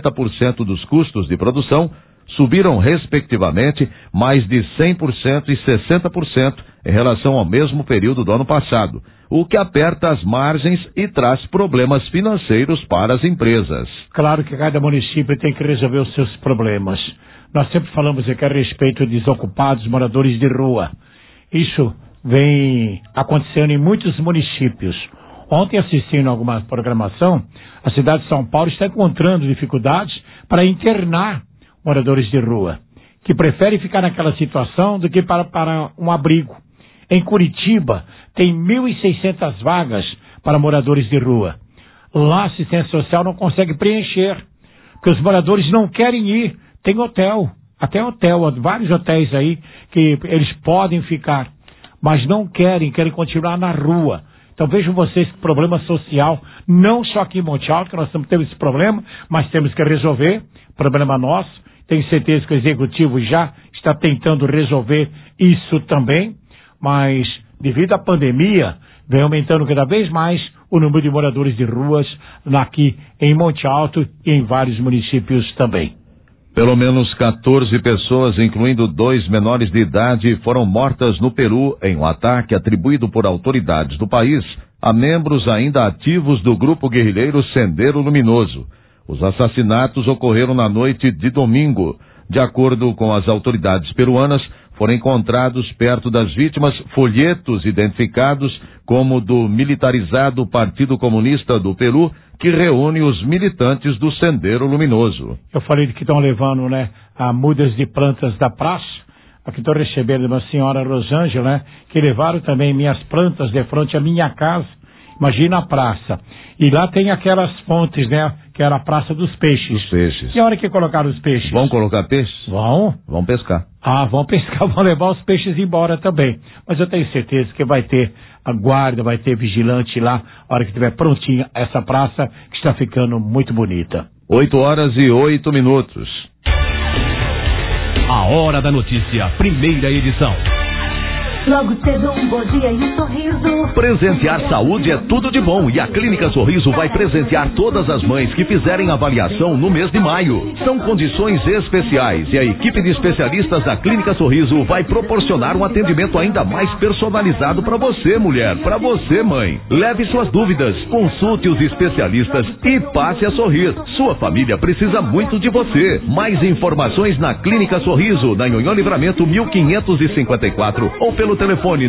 S2: 70% dos custos de produção, subiram respectivamente mais de 100% e 60% em relação ao mesmo período do ano passado, o que aperta as margens e traz problemas financeiros para as empresas.
S3: Claro que cada município tem que resolver os seus problemas. Nós sempre falamos aqui a respeito de desocupados, moradores de rua. Isso vem acontecendo em muitos municípios. Ontem, assistindo a alguma programação, a cidade de São Paulo está encontrando dificuldades para internar moradores de rua, que preferem ficar naquela situação do que para um abrigo. Em Curitiba, tem 1.600 vagas para moradores de rua. Lá a assistência social não consegue preencher, porque os moradores não querem ir. Tem hotel, até hotel, vários hotéis aí que eles podem ficar, mas não querem continuar na rua. Então vejam vocês que problema social, não só aqui em Monte Alto, que nós temos esse problema, mas temos que resolver, problema nosso. Tenho certeza que o Executivo já está tentando resolver isso também, mas devido à pandemia, vem aumentando cada vez mais o número de moradores de ruas aqui em Monte Alto e em vários municípios também.
S2: Pelo menos 14 pessoas, incluindo 2 menores de idade, foram mortas no Peru em um ataque atribuído por autoridades do país a membros ainda ativos do grupo guerrilheiro Sendero Luminoso. Os assassinatos ocorreram na noite de domingo. De acordo com as autoridades peruanas, foram encontrados perto das vítimas folhetos identificados como do militarizado Partido Comunista do Peru, que reúne os militantes do Sendero Luminoso.
S3: Eu falei que estão levando, a mudas de plantas da praça. Aqui estou recebendo de uma senhora Rosângela, que levaram também minhas plantas de frente à minha casa. Imagina a praça. E lá tem aquelas fontes, que era a Praça dos Peixes.
S2: Os peixes.
S3: E a hora que colocaram os peixes?
S2: Vão colocar peixes?
S3: Vão.
S2: Vão pescar.
S3: Vão pescar, vão levar os peixes embora também. Mas eu tenho certeza que vai ter a guarda, vai ter vigilante lá, a hora que estiver prontinha essa praça, que está ficando muito bonita.
S2: 8h08.
S1: A Hora da Notícia, primeira edição.
S6: Logo cedo, um bom dia e um sorriso.
S1: Presentear saúde é tudo de bom e a Clínica Sorriso vai presentear todas as mães que fizerem avaliação no mês de maio. São condições especiais e a equipe de especialistas da Clínica Sorriso vai proporcionar um atendimento ainda mais personalizado para você, mulher, para você, mãe. Leve suas dúvidas, consulte os especialistas e passe a sorrir. Sua família precisa muito de você. Mais informações na Clínica Sorriso, na Nhonhô Livramento 1554 ou pelo telefone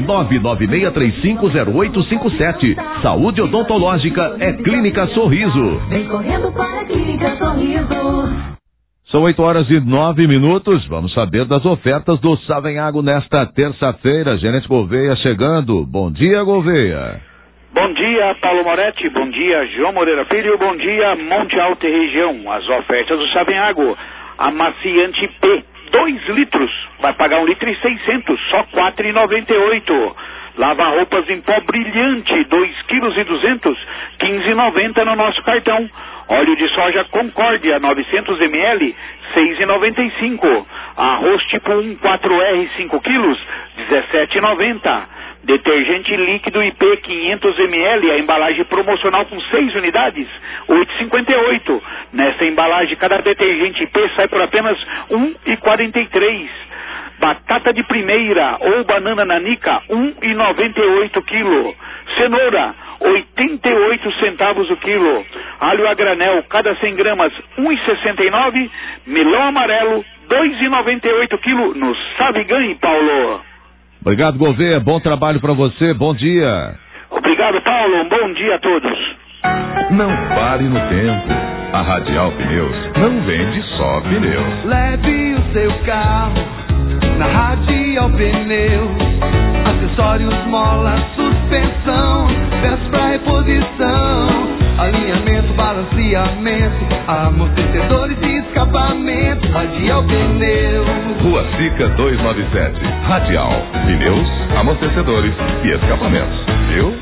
S1: 996350857. Saúde odontológica é Clínica Sorriso.
S6: Vem correndo para a Clínica Sorriso.
S2: São 8h09. Vamos saber das ofertas do Savenhago nesta terça-feira. Gerente Gouveia chegando. Bom dia, Gouveia.
S11: Bom dia, Paulo Moretti. Bom dia, João Moreira Filho. Bom dia, Monte Alto e região. As ofertas do Savenhago. Amaciante P, 2 litros, vai pagar 1,6 litro, só R$ 4,98. Lava-roupas em pó brilhante, 2,2 kg, R$ 15,90 no nosso cartão. Óleo de soja Concórdia, 900 ml, R$ 6,95. Arroz tipo 1 4R, 5 kg, R$ 17,90. Detergente líquido IP 500 ml, a embalagem promocional com 6 unidades, R$ 8,58. Nessa embalagem, cada detergente IP sai por apenas R$ 1,43. Batata de primeira ou banana nanica, R$ 1,98 quilo. Cenoura, 88 centavos o quilo. Alho a granel, cada 100 gramas, R$ 1,69. Melão amarelo, R$ 2,98 quilo. No Sabe Ganhe, Paulo.
S2: Obrigado, Gouveia. Bom trabalho para você. Bom dia.
S11: Obrigado, Paulo. Um bom dia a todos.
S7: Não pare no tempo. A Radial Pneus não vende só pneus.
S4: Leve o seu carro na Radial Pneus. Acessórios, mola, suspensão, peças pra reposição, alinhamento, balanceamento, amortecedores e escapamento. Radial Pneus.
S7: Rua Sica 297. Radial Pneus, amortecedores e escapamentos. Viu?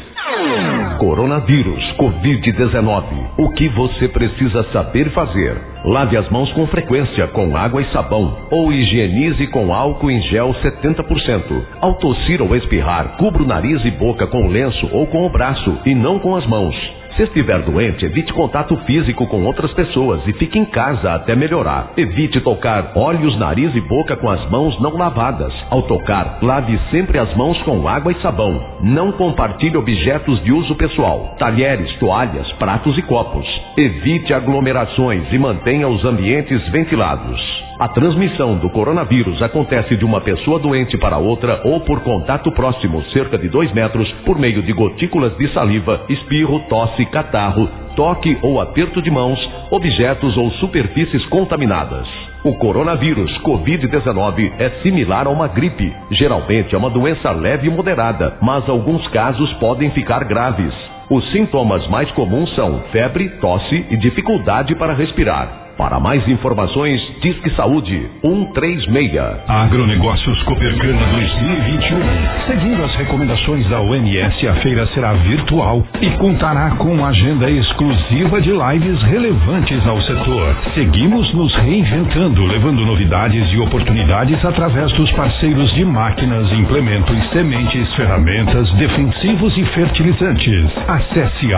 S1: Coronavírus, Covid-19. O que você precisa saber fazer? Lave as mãos com frequência com água e sabão ou higienize com álcool em gel 70%. Ao tossir ou espirrar, cubra o nariz e boca com lenço ou com o braço e não com as mãos. Se estiver doente, evite contato físico com outras pessoas e fique em casa até melhorar. Evite tocar olhos, nariz e boca com as mãos não lavadas. Ao tocar, lave sempre as mãos com água e sabão. Não compartilhe objetos de uso pessoal, talheres, toalhas, pratos e copos. Evite aglomerações e mantenha os ambientes ventilados. A transmissão do coronavírus acontece de uma pessoa doente para outra ou por contato próximo, cerca de 2 metros, por meio de gotículas de saliva, espirro, tosse, catarro, toque ou aperto de mãos, objetos ou superfícies contaminadas. O coronavírus Covid-19 é similar a uma gripe. Geralmente é uma doença leve e moderada, mas alguns casos podem ficar graves. Os sintomas mais comuns são febre, tosse e dificuldade para respirar. Para mais informações, Disque Saúde 136.
S10: Agronegócios Copercana 2021. Seguindo as recomendações da OMS, a feira será virtual e contará com agenda exclusiva de lives relevantes ao setor. Seguimos nos reinventando, levando novidades e oportunidades através dos parceiros de máquinas, implementos, sementes, ferramentas, defensivos e fertilizantes. Acesse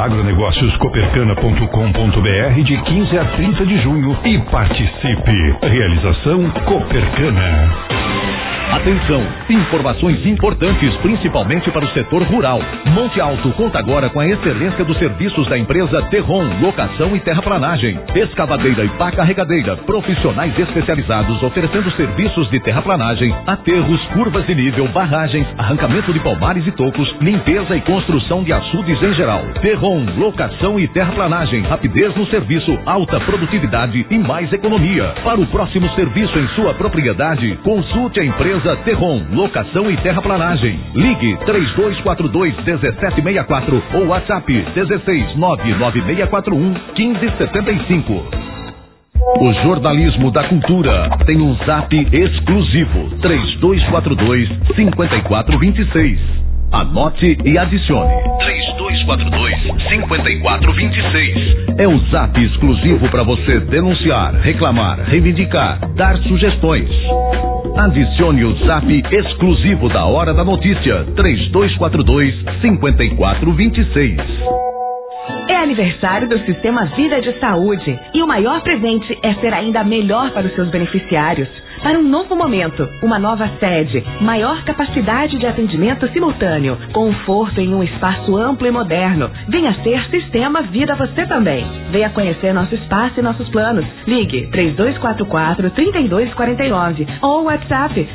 S10: agronegócioscopercana.com.br de 15 a 30 de junho e participe. Realização Copercana.
S1: Atenção, informações importantes, principalmente para o setor rural. Monte Alto conta agora com a excelência dos serviços da empresa Terron, locação e terraplanagem, escavadeira e pá carregadeira, profissionais especializados oferecendo serviços de terraplanagem, aterros, curvas de nível, barragens, arrancamento de palmares e tocos, limpeza e construção de açudes em geral. Terron, locação e terraplanagem, rapidez no serviço, alta produtividade e mais economia. Para o próximo serviço em sua propriedade, consulte a empresa Terron, locação e terraplanagem. Ligue 3242-1764 ou WhatsApp 1699641-1575. O jornalismo da cultura tem um zap exclusivo 3242-5426. Anote e adicione 3242-5426. É o zap exclusivo para você denunciar, reclamar, reivindicar, dar sugestões. Adicione o zap exclusivo da Hora da Notícia 3242-5426.
S8: É aniversário do Sistema Vida de Saúde e o maior presente é ser ainda melhor para os seus beneficiários. Para um novo momento, uma nova sede, maior capacidade de atendimento simultâneo, conforto em um espaço amplo e moderno. Venha ser Sistema Vida você também. Venha conhecer nosso espaço e nossos planos. Ligue 3244-3249 ou WhatsApp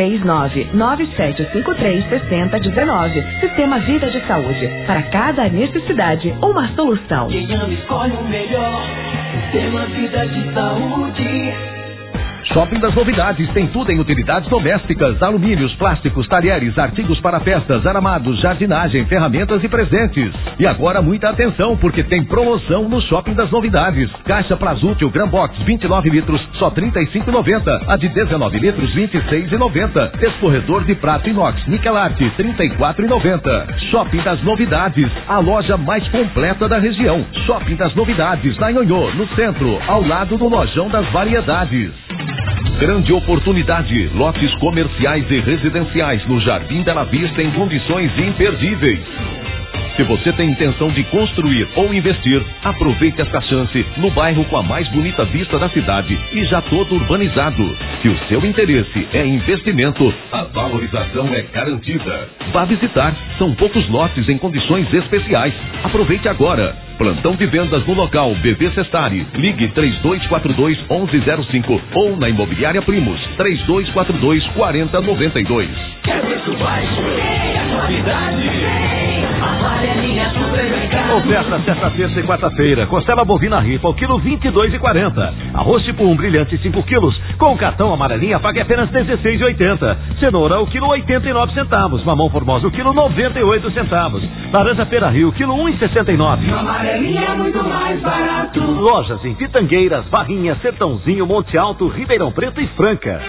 S8: 16997536019. Sistema Vida de Saúde. Para cada necessidade, uma solução.
S4: Quem ama escolhe o melhor. Sistema Vida de Saúde.
S1: Shopping das Novidades tem tudo em utilidades domésticas, alumínios, plásticos, talheres, artigos para festas, aramados, jardinagem, ferramentas e presentes. E agora muita atenção, porque tem promoção no Shopping das Novidades. Caixa Plasútil Gran Box 29 litros, só R$ 35,90. A de 19 litros, R$ 26,90. Escorredor de prato inox Nikelart, R$ 34,90. Shopping das Novidades, a loja mais completa da região. Shopping das Novidades, na Nhonhô, no centro, ao lado do Lojão das Variedades. Grande oportunidade, lotes comerciais e residenciais no Jardim Bela Vista em condições imperdíveis. Se você tem intenção de construir ou investir, aproveite esta chance no bairro com a mais bonita vista da cidade e já todo urbanizado. Se o seu interesse é investimento, a valorização é garantida. Vá visitar, são poucos lotes em condições especiais. Aproveite agora. Plantão de vendas no local BB Cestari. Ligue 3242-1105 ou na Imobiliária Primos 3242-4092.
S4: Quer preço baixo? É a novidade. Amarelinha Supermercado.
S12: Oferta sexta, terça e quarta-feira. Costela bovina ripa, o quilo 22,40. Arroz tipo 1 brilhante 5 quilos. Com o cartão Amarelinha pague apenas 16,80. Cenoura, o quilo 89 centavos. Mamão formosa, o quilo 98 centavos. Laranja Pera Rio, quilo 1,69.
S4: Amarelinha é muito mais barato.
S12: Lojas em Pitangueiras, Barrinha, Sertãozinho, Monte Alto, Ribeirão Preto e Franca.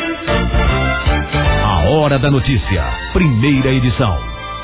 S10: A Hora da Notícia, primeira edição.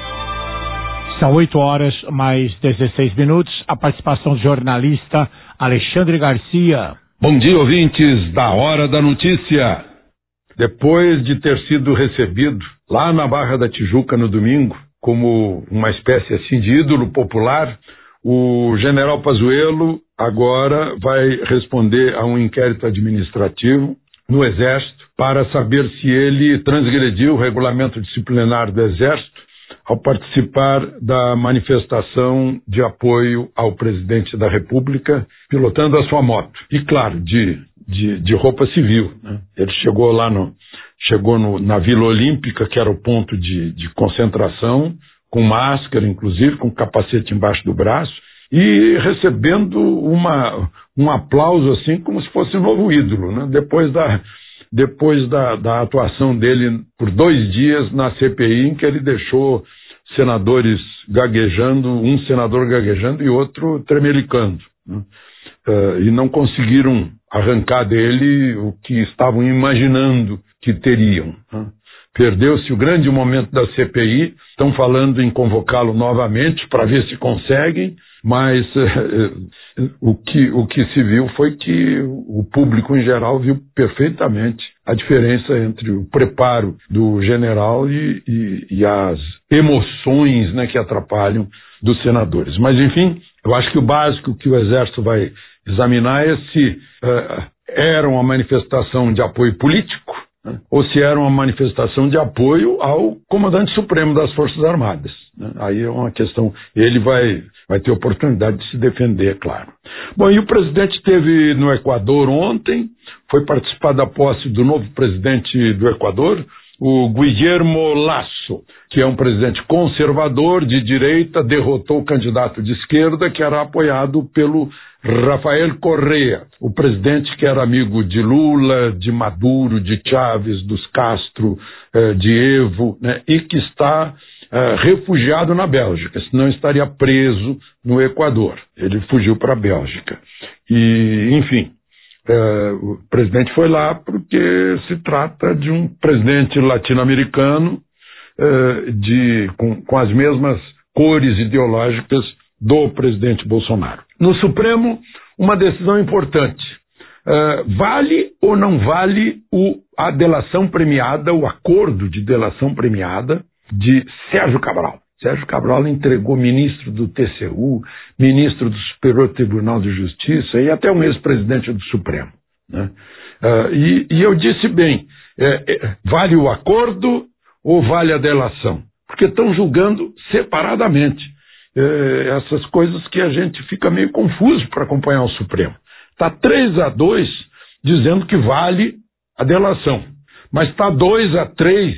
S3: São 8 horas mais 16 minutos. A participação do jornalista Alexandre Garcia.
S13: Bom dia, ouvintes da Hora da Notícia. Depois de ter sido recebido lá na Barra da Tijuca no domingo, como uma espécie assim de ídolo popular, o general Pazuello agora vai responder a um inquérito administrativo no Exército para saber se ele transgrediu o regulamento disciplinar do Exército ao participar da manifestação de apoio ao presidente da República, pilotando a sua moto. E, claro, de roupa civil, né? Ele chegou lá na Vila Olímpica, que era o ponto de concentração, com máscara, inclusive, com capacete embaixo do braço, e recebendo um aplauso, assim, como se fosse um novo ídolo, né? Depois da atuação dele por 2 dias na CPI, em que ele deixou senadores gaguejando, um senador gaguejando e outro tremelicando, né? E não conseguiram arrancar dele o que estavam imaginando que teriam, né? Perdeu-se o grande momento da CPI, estão falando em convocá-lo novamente para ver se conseguem, mas o que se viu foi que o público em geral viu perfeitamente a diferença entre o preparo do general e as emoções, né, que atrapalham dos senadores. Mas, enfim, eu acho que o básico que o Exército vai examinar é se era uma manifestação de apoio político, né, ou se era uma manifestação de apoio ao comandante supremo das Forças Armadas, né? Aí é uma questão, ele vai ter oportunidade de se defender, é claro. Bom, e o presidente esteve no Equador ontem, foi participar da posse do novo presidente do Equador, o Guillermo Lasso, que é um presidente conservador de direita, derrotou o candidato de esquerda, que era apoiado pelo Rafael Correa, o presidente que era amigo de Lula, de Maduro, de Chávez, dos Castro, de Evo, né, e que está refugiado na Bélgica, senão estaria preso no Equador. Ele fugiu para a Bélgica. E, enfim, o presidente foi lá porque se trata de um presidente latino-americano com as mesmas cores ideológicas do presidente Bolsonaro. No Supremo, uma decisão importante. Vale ou não vale a delação premiada, o acordo de delação premiada de Sérgio Cabral? Sérgio Cabral entregou ministro do TCU, ministro do Superior Tribunal de Justiça e até um ex-presidente do Supremo, né? E eu disse bem, vale o acordo ou vale a delação? Porque estão julgando separadamente. Essas coisas que a gente fica meio confuso para acompanhar o Supremo. Está 3-2 dizendo que vale a delação, mas está 2-3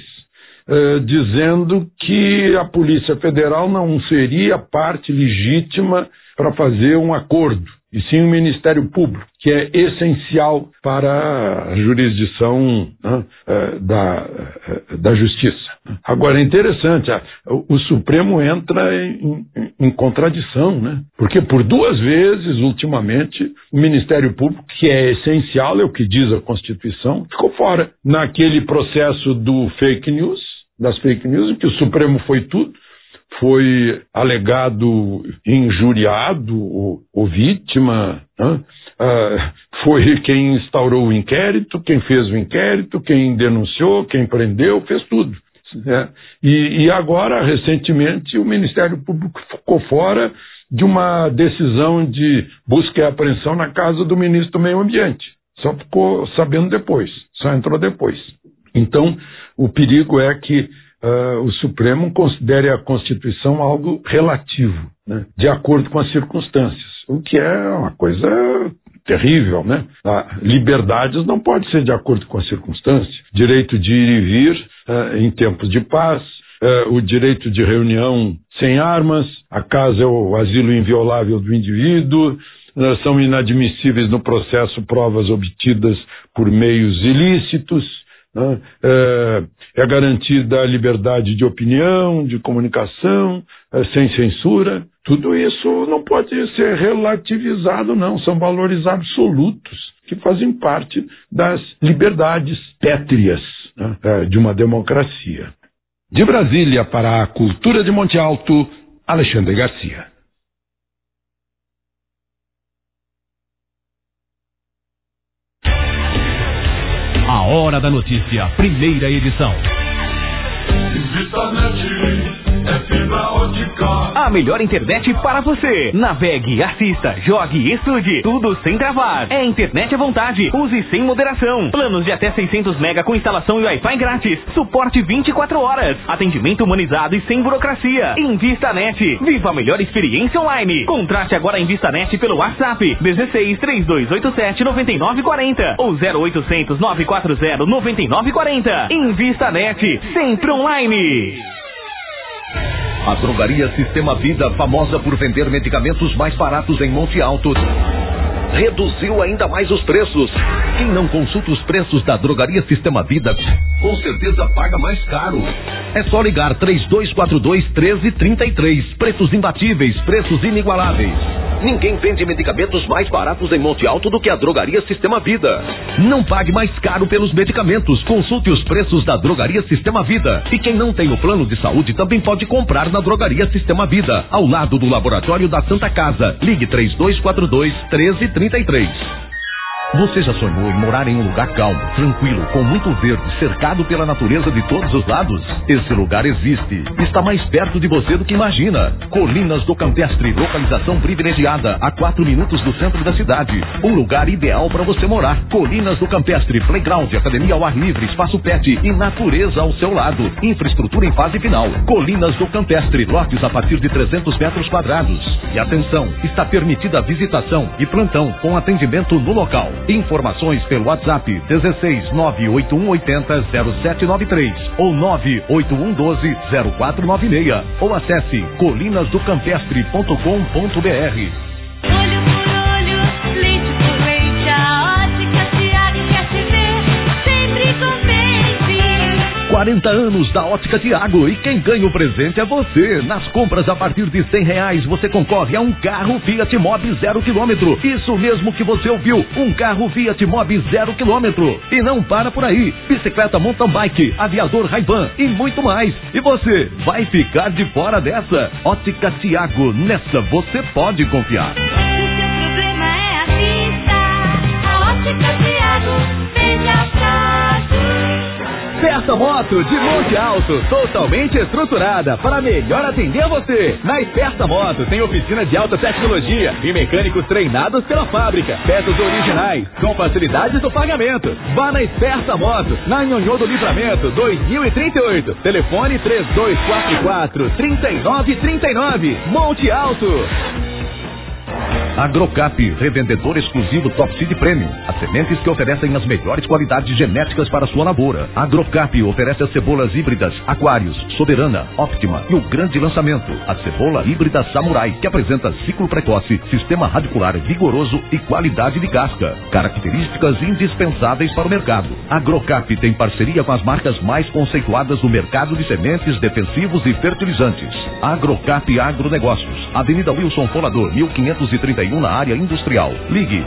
S13: dizendo que a Polícia Federal não seria parte legítima para fazer um acordo, e sim o Ministério Público, que é essencial para a jurisdição, né, da Justiça. Agora, é interessante, o Supremo entra em contradição, né? Porque por 2 vezes, ultimamente, o Ministério Público, que é essencial, é o que diz a Constituição, ficou fora. Naquele processo do fake news, das fake news, em que o Supremo foi tudo, foi alegado injuriado o vítima, né? Foi quem instaurou o inquérito, quem fez o inquérito, quem denunciou, quem prendeu, fez tudo. Né? E agora, recentemente, o Ministério Público ficou fora de uma decisão de busca e apreensão na casa do ministro do Meio Ambiente. Só ficou sabendo depois, só entrou depois. Então, o perigo é que o Supremo considere a Constituição algo relativo, né, de acordo com as circunstâncias, o que é uma coisa terrível, né? Liberdades não pode ser de acordo com as circunstâncias. Direito de ir e vir em tempos de paz, o direito de reunião sem armas, a casa é o asilo inviolável do indivíduo, são inadmissíveis no processo provas obtidas por meios ilícitos, né? É garantida a liberdade de opinião, de comunicação, sem censura. Tudo isso não pode ser relativizado, não. São valores absolutos que fazem parte das liberdades pétreas, né, de uma democracia.
S14: De Brasília para a Cultura de Monte Alto, Alexandre Garcia.
S1: A Hora da Notícia, primeira edição.
S4: É fibra ótica.
S9: A melhor internet para você. Navegue, assista, jogue e estude. Tudo sem travar. É internet à vontade. Use sem moderação. Planos de até 600 mega com instalação e Wi-Fi grátis. Suporte 24 horas. Atendimento humanizado e sem burocracia. InvistaNet. Viva a melhor experiência online. Contrate agora a InvistaNet pelo WhatsApp 16 3287 9940 ou 0800 940 9940. InvistaNet. Sempre online.
S1: A Drogaria Sistema Vida, famosa por vender medicamentos mais baratos em Monte Alto, reduziu ainda mais os preços. Quem não consulta os preços da Drogaria Sistema Vida, com certeza paga mais caro. É só ligar 3242-1333. Preços imbatíveis, preços inigualáveis. Ninguém vende medicamentos mais baratos em Monte Alto do que a Drogaria Sistema Vida. Não pague mais caro pelos medicamentos. Consulte os preços da Drogaria Sistema Vida. E quem não tem o plano de saúde também pode comprar na Drogaria Sistema Vida, ao lado do Laboratório da Santa Casa. Ligue 3242-1333. Você já sonhou em morar em um lugar calmo, tranquilo, com muito verde, cercado pela natureza de todos os lados? Esse lugar existe. Está mais perto de você do que imagina. Colinas do Campestre, localização privilegiada, a 4 minutos do centro da cidade. Um lugar ideal para você morar. Colinas do Campestre, playground, academia ao ar livre, espaço pet e natureza ao seu lado. Infraestrutura em fase final. Colinas do Campestre, lotes a partir de 300 metros quadrados. E atenção, está permitida a visitação e plantão com atendimento no local. Informações pelo WhatsApp 16 98180 0793 ou 98112 0496 ou acesse colinasdocampestre.com.br.
S6: Olho por olho, leite por leite, a Ótica Tiago quer te ver sempre contente.
S1: 40 anos da Ótica Tiago e quem ganha o presente é você. Nas compras a partir de R$100 você concorre a um carro Fiat Mobi 0 km. Isso mesmo que você ouviu, um carro Fiat Mobi 0 km. E não para por aí, bicicleta mountain bike, aviador Ray-Ban e muito mais. E você vai ficar de fora dessa? Ótica Tiago, nessa você pode confiar.
S6: Se seu problema é a vista, a Ótica Tiago veja fácil.
S9: Peça Moto de Monte Alto, totalmente estruturada para melhor atender você. Na Esperta Moto tem oficina de alta tecnologia e mecânicos treinados pela fábrica. Peças originais, com facilidades do pagamento. Vá na Esperta Moto, na Nhonhô do Livramento, 2038. Telefone 3244-3939. Monte Alto.
S1: Agrocap, revendedor exclusivo Top Seed Premium. As sementes que oferecem as melhores qualidades genéticas para sua lavoura. Agrocap oferece as cebolas híbridas Aquários, Soberana, Optima e o grande lançamento, a cebola híbrida Samurai, que apresenta ciclo precoce, sistema radicular vigoroso e qualidade de casca. Características indispensáveis para o mercado. Agrocap tem parceria com as marcas mais conceituadas do mercado de sementes, defensivos e fertilizantes. Agrocap Agronegócios, Avenida Wilson Folador, 1531, na área industrial. Ligue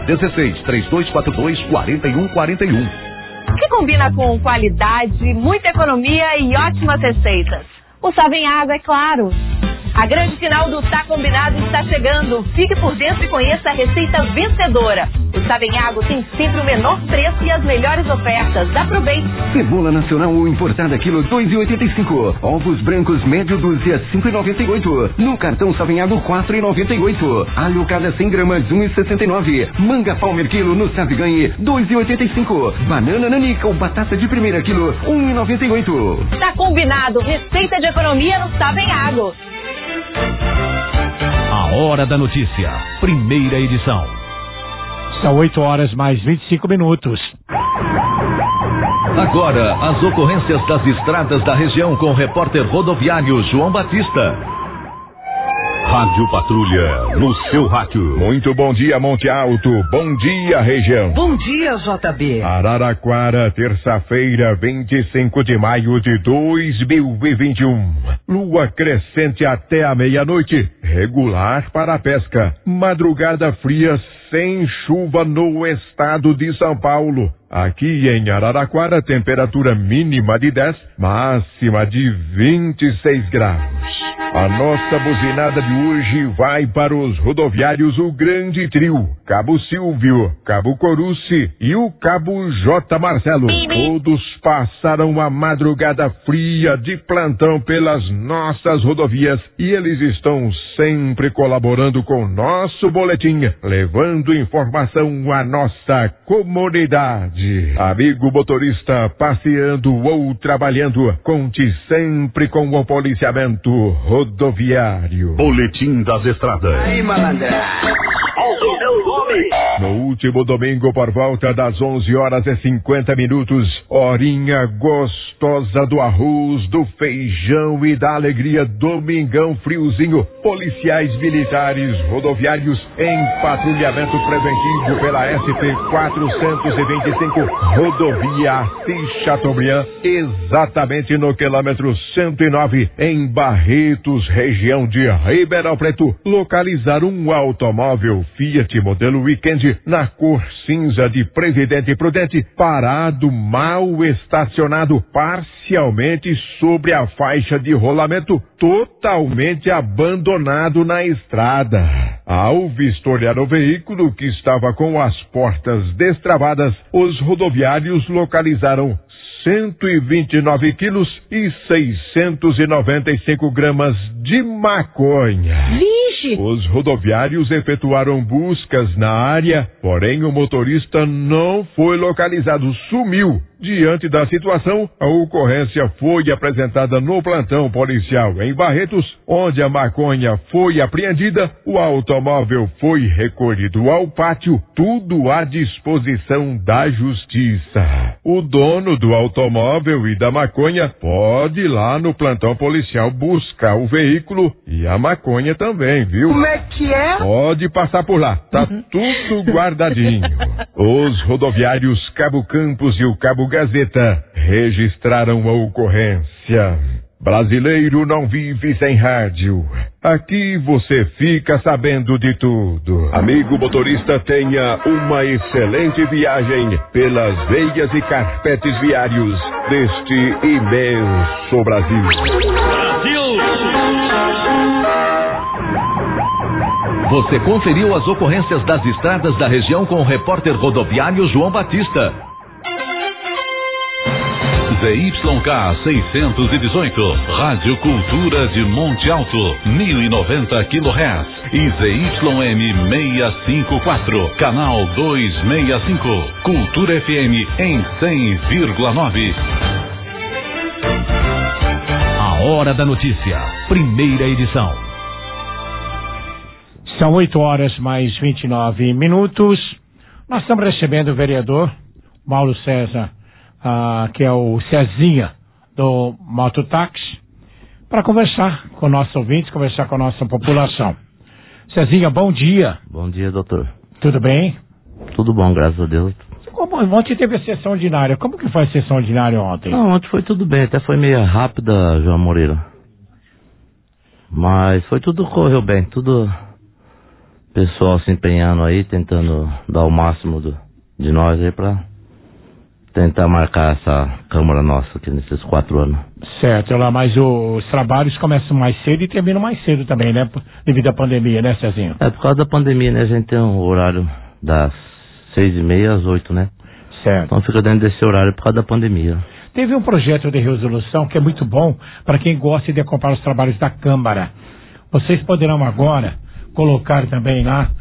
S1: 16-3242-4141.
S15: Que combina com qualidade, muita economia e ótimas receitas? O Savem Água, é claro. A grande final do Tá Combinado está chegando. Fique por dentro e conheça a receita vencedora. O Savem Água tem sempre o menor preço e as melhores ofertas. Aproveite.
S5: Cebola nacional ou importada quilo 2,85. Ovos brancos médio dúzia 5,98. No cartão Savem Água 4,98. Alho cada 100 gramas 1,69. Manga Palmer quilo no Save Ganhe 2,85. Banana nanica ou batata de primeira quilo 1,98.
S15: Tá combinado. Receita de economia no Savem Água.
S10: A Hora da Notícia, primeira edição.
S3: São 8 horas mais 25 minutos.
S1: Agora, as ocorrências das estradas da região com o repórter rodoviário João Batista.
S16: Rádio Patrulha, no seu rádio. Muito bom dia, Monte Alto. Bom dia, região.
S17: Bom dia, JB.
S16: Araraquara, terça-feira, 25 de maio de 2021. Lua crescente até a meia-noite. Regular para a pesca. Madrugada fria sem chuva no estado de São Paulo. Aqui em Araraquara, temperatura mínima de 10, máxima de 26 graus. A nossa buzinada de hoje vai para os rodoviários O Grande Trio, Cabo Silvio, Cabo Coruce e o Cabo J. Marcelo. Todos passaram a madrugada fria de plantão pelas nossas rodovias e eles estão sempre colaborando com o nosso boletim, levando informação à nossa comunidade. Amigo motorista, passeando ou trabalhando, conte sempre com o policiamento rodoviário. Boletim das Estradas.
S17: Aí, malandro.
S16: No último domingo, por volta das 11h50, horinha gostosa do arroz, do feijão e da alegria, domingão friozinho, policiais militares rodoviários em patrulhamento preventivo pela SP-425, rodovia Assis Chateaubriand, exatamente no quilômetro 109, em Barretos, região de Ribeirão Preto, localizaram um automóvel Fiat modelo Weekend na cor cinza de Presidente Prudente, parado mal estacionado parcialmente sobre a faixa de rolamento, totalmente abandonado na estrada. Ao vistoriar o veículo, que estava com as portas destravadas, os rodoviários localizaram 129 quilos e 695 gramas de maconha.
S17: Vixe!
S16: Os rodoviários efetuaram buscas na área, porém o motorista não foi localizado, sumiu. Diante da situação, a ocorrência foi apresentada no plantão policial em Barretos, onde a maconha foi apreendida, o automóvel foi recolhido ao pátio, tudo à disposição da justiça. O dono do automóvel e da maconha pode ir lá no plantão policial buscar o veículo e a maconha também, viu?
S17: Como é que é?
S16: Pode passar por lá, tá tudo guardadinho. Os rodoviários Cabo Campos e o Cabo Gazeta registraram a ocorrência. Brasileiro não vive sem rádio. Aqui você fica sabendo de tudo. Amigo motorista, tenha uma excelente viagem pelas veias e carpetes viários deste imenso Brasil.
S1: Você conferiu as ocorrências das estradas da região com o repórter rodoviário João Batista.
S10: ZYK 618, Rádio Cultura de Monte Alto, 1090 kHz. E ZYM 654, Canal 265, Cultura FM em 100,9. A Hora da Notícia, primeira edição.
S3: São 8h mais 29. Nós estamos recebendo o vereador Mauro César, que é o Cezinha do Mototáxi, para conversar com nossos ouvintes, conversar com a nossa população. Cezinha, bom dia.
S18: Bom dia, doutor.
S3: Tudo bem?
S18: Tudo bom, graças a Deus.
S3: Ontem teve a sessão ordinária. Como que foi a sessão ordinária ontem?
S18: Não, ontem foi tudo bem, até foi meio rápida, João Moreira. Mas correu bem, tudo pessoal se empenhando aí, tentando dar o máximo de nós aí pra tentar marcar essa Câmara nossa aqui nesses 4 anos.
S3: Certo, lá, mas os trabalhos começam mais cedo e terminam mais cedo também, né? Devido à pandemia, né, Cezinho?
S18: Por causa da pandemia, né? A gente tem um horário das 6h30 às 8, né?
S3: Certo.
S18: Então fica dentro desse horário por causa da pandemia.
S3: Teve um projeto de resolução que é muito bom para quem gosta de acompanhar os trabalhos da Câmara. Vocês poderão agora colocar também lá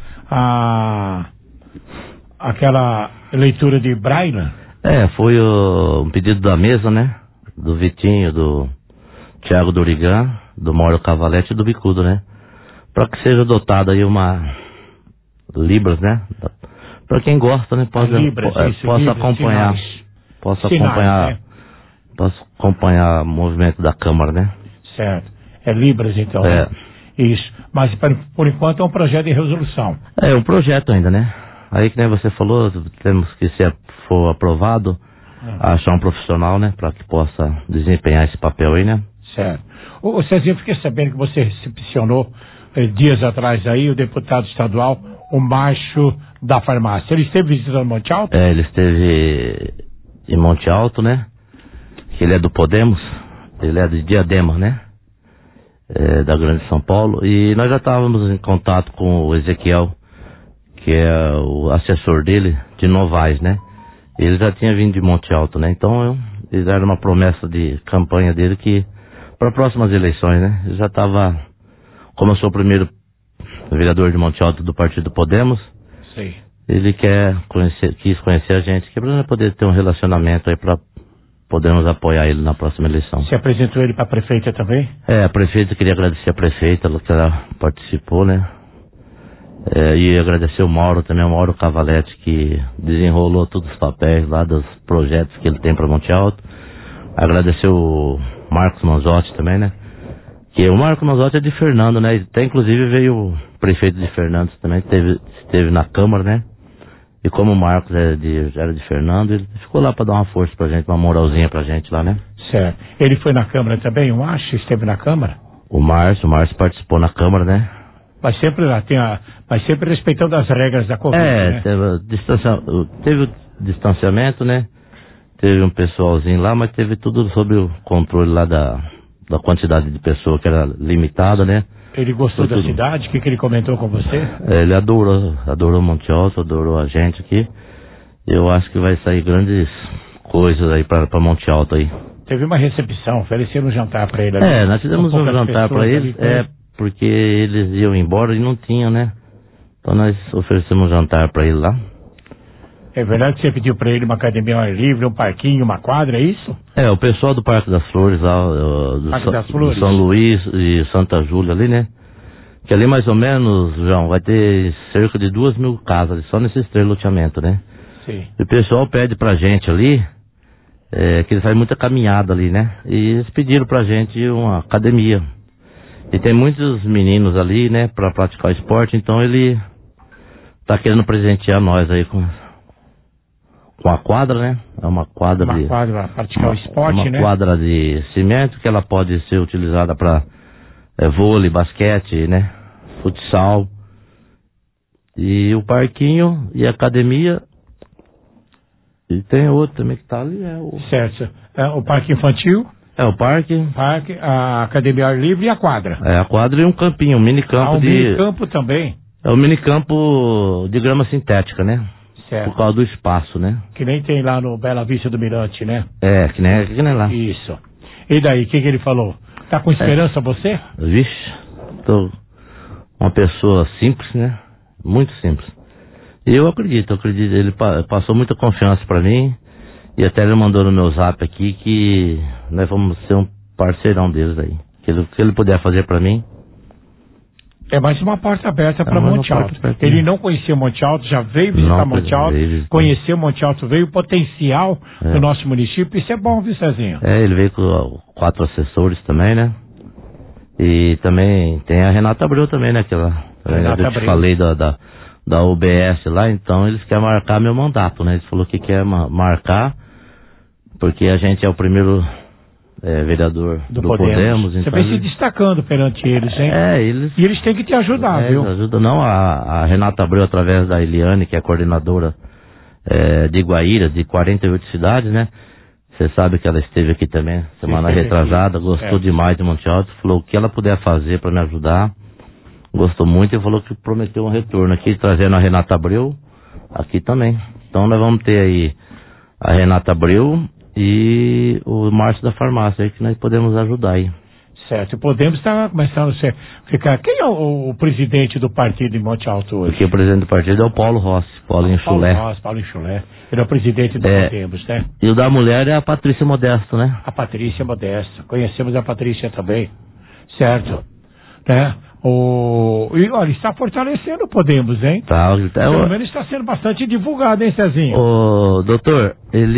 S3: aquela leitura de Braille?
S18: Foi um pedido da mesa, né? Do Vitinho, do Thiago Dorigan, do Mauro Cavalete e do Bicudo, né? Para que seja adotada aí uma Libras, né? Para quem gosta, né? Possa acompanhar. Possa acompanhar. Né? Possa acompanhar o movimento da Câmara, né?
S3: Certo. É Libras, então. Isso. Mas por enquanto é um projeto de resolução.
S18: É um projeto ainda, né? Aí que nem você falou, temos que, se for aprovado, achar um profissional, né? Para que possa desempenhar esse papel aí, né?
S3: Certo. Ô Cezinho, eu fiquei sabendo que você recepcionou dias atrás aí o deputado estadual, o Márcio da Farmácia. Ele esteve visitando Monte Alto?
S18: Ele esteve em Monte Alto, né? Ele é do Podemos, ele é de Diadema, né? Da Grande São Paulo. E nós já estávamos em contato com o Ezequiel, que é o assessor dele, de Novaes, né? Ele já tinha vindo de Monte Alto, né? Então, eles era uma promessa de campanha dele que, para próximas eleições, né? Ele já estava, como eu sou o primeiro vereador de Monte Alto do Partido Podemos,
S3: sim,
S18: ele quis conhecer a gente, que para poder ter um relacionamento aí para podermos apoiar ele na próxima eleição.
S3: Você apresentou ele para a prefeita também?
S18: A prefeita, queria agradecer a prefeita, que ela participou, né? E agradecer o Mauro também, o Mauro Cavalete, que desenrolou todos os papéis lá dos projetos que ele tem para Monte Alto. Agradecer o Marcos Manzotti também, né? Que o Marcos Manzotti é de Fernando, né? Até inclusive veio o prefeito de Fernando também, esteve na Câmara, né? E como o Marcos era de Fernando, ele ficou lá para dar uma força pra gente, uma moralzinha pra gente lá, né?
S3: Certo. Ele foi na Câmara também, o Márcio esteve na Câmara?
S18: O Márcio participou na Câmara, né?
S3: Mas sempre lá, mas sempre respeitando as regras da Covid, né?
S18: Teve distanciamento, né? Teve um pessoalzinho lá, mas teve tudo sob o controle lá da quantidade de pessoas que era limitada, né?
S3: Ele gostou da cidade? O que ele comentou com você?
S18: Ele adorou Monte Alto, adorou a gente aqui. Eu acho que vai sair grandes coisas aí pra Monte Alto aí.
S3: Teve uma recepção, ofereceram um jantar pra ele ali.
S18: Nós fizemos um jantar pra eles, porque eles iam embora e não tinham, né? Então nós oferecemos um jantar pra ele lá.
S3: É verdade que você pediu pra ele uma academia ao ar livre, um parquinho, uma quadra, é isso?
S18: O pessoal do Parque das Flores lá, do São Luís e Santa Júlia ali, né? Que ali mais ou menos, João, vai ter cerca de 2.000 casas ali, só nesses 3 loteamentos, né?
S3: Sim.
S18: E o pessoal pede pra gente ali, que eles fazem muita caminhada ali, né? E eles pediram pra gente uma academia. E tem muitos meninos ali, né, pra praticar esporte, então ele tá querendo presentear nós aí com a quadra, né? É uma quadra
S3: para praticar o esporte, né?
S18: Uma quadra de cimento que ela pode ser utilizada para vôlei, basquete, né? Futsal. E o parquinho e a academia. E tem outro também que tá ali,
S3: Certo. O parque infantil?
S18: O parque.
S3: A academia ao ar livre e a quadra.
S18: A quadra e um campinho, um minicampo
S3: um minicampo também?
S18: É um minicampo de grama sintética, né?
S3: Certo.
S18: Por causa do espaço, né?
S3: Que nem tem lá no Bela Vista do Mirante, né?
S18: Que nem lá.
S3: Isso. E daí, o que ele falou? Tá com esperança você?
S18: Vixe, tô uma pessoa simples, né? Muito simples. E eu acredito. Ele passou muita confiança pra mim. E até ele mandou no meu zap aqui que nós vamos ser um parceirão deles aí. Que ele puder fazer pra mim,
S3: É mais uma porta aberta para Monte Alto. Ele não conhecia Monte Alto, já veio visitar Monte Alto, conheceu Monte Alto, veio o potencial do nosso município. Isso é bom, viu, Cezinho?
S18: Ele veio com 4 assessores também, né? E também tem a Renata Abreu também, né? Eu te falei da UBS lá, então eles querem marcar meu mandato, né? Eles falaram que quer marcar, porque a gente é o primeiro vereador do Podemos.
S3: Você
S18: então
S3: vem se destacando perante eles, hein? E eles têm que te ajudar, viu?
S18: Eles ajudam, não. A Renata Abreu, através da Eliane, que é coordenadora de Guaíra, de 48 cidades, né? Você sabe que ela esteve aqui também, semana retrasada, gostou demais de Monte Alto, falou o que ela puder fazer para me ajudar, gostou muito e falou que prometeu um retorno aqui, trazendo a Renata Abreu aqui também. Então nós vamos ter aí a Renata Abreu e o Márcio da Farmácia aí, que nós podemos ajudar aí.
S3: Certo, e Podemos estar começando a ficar... Quem é o presidente do partido em Monte Alto hoje?
S18: Porque o presidente do partido é o Paulo Rossi, Paulo Enxulé.
S3: Paulo Enxulé. Ele é o presidente do Podemos, né?
S18: E o da mulher é a Patrícia Modesto, né?
S3: A Patrícia Modesto. Conhecemos a Patrícia também. Certo. Né? E olha, está fortalecendo o Podemos, hein? Pelo menos está sendo bastante divulgado, hein, Cezinho?
S18: Doutor,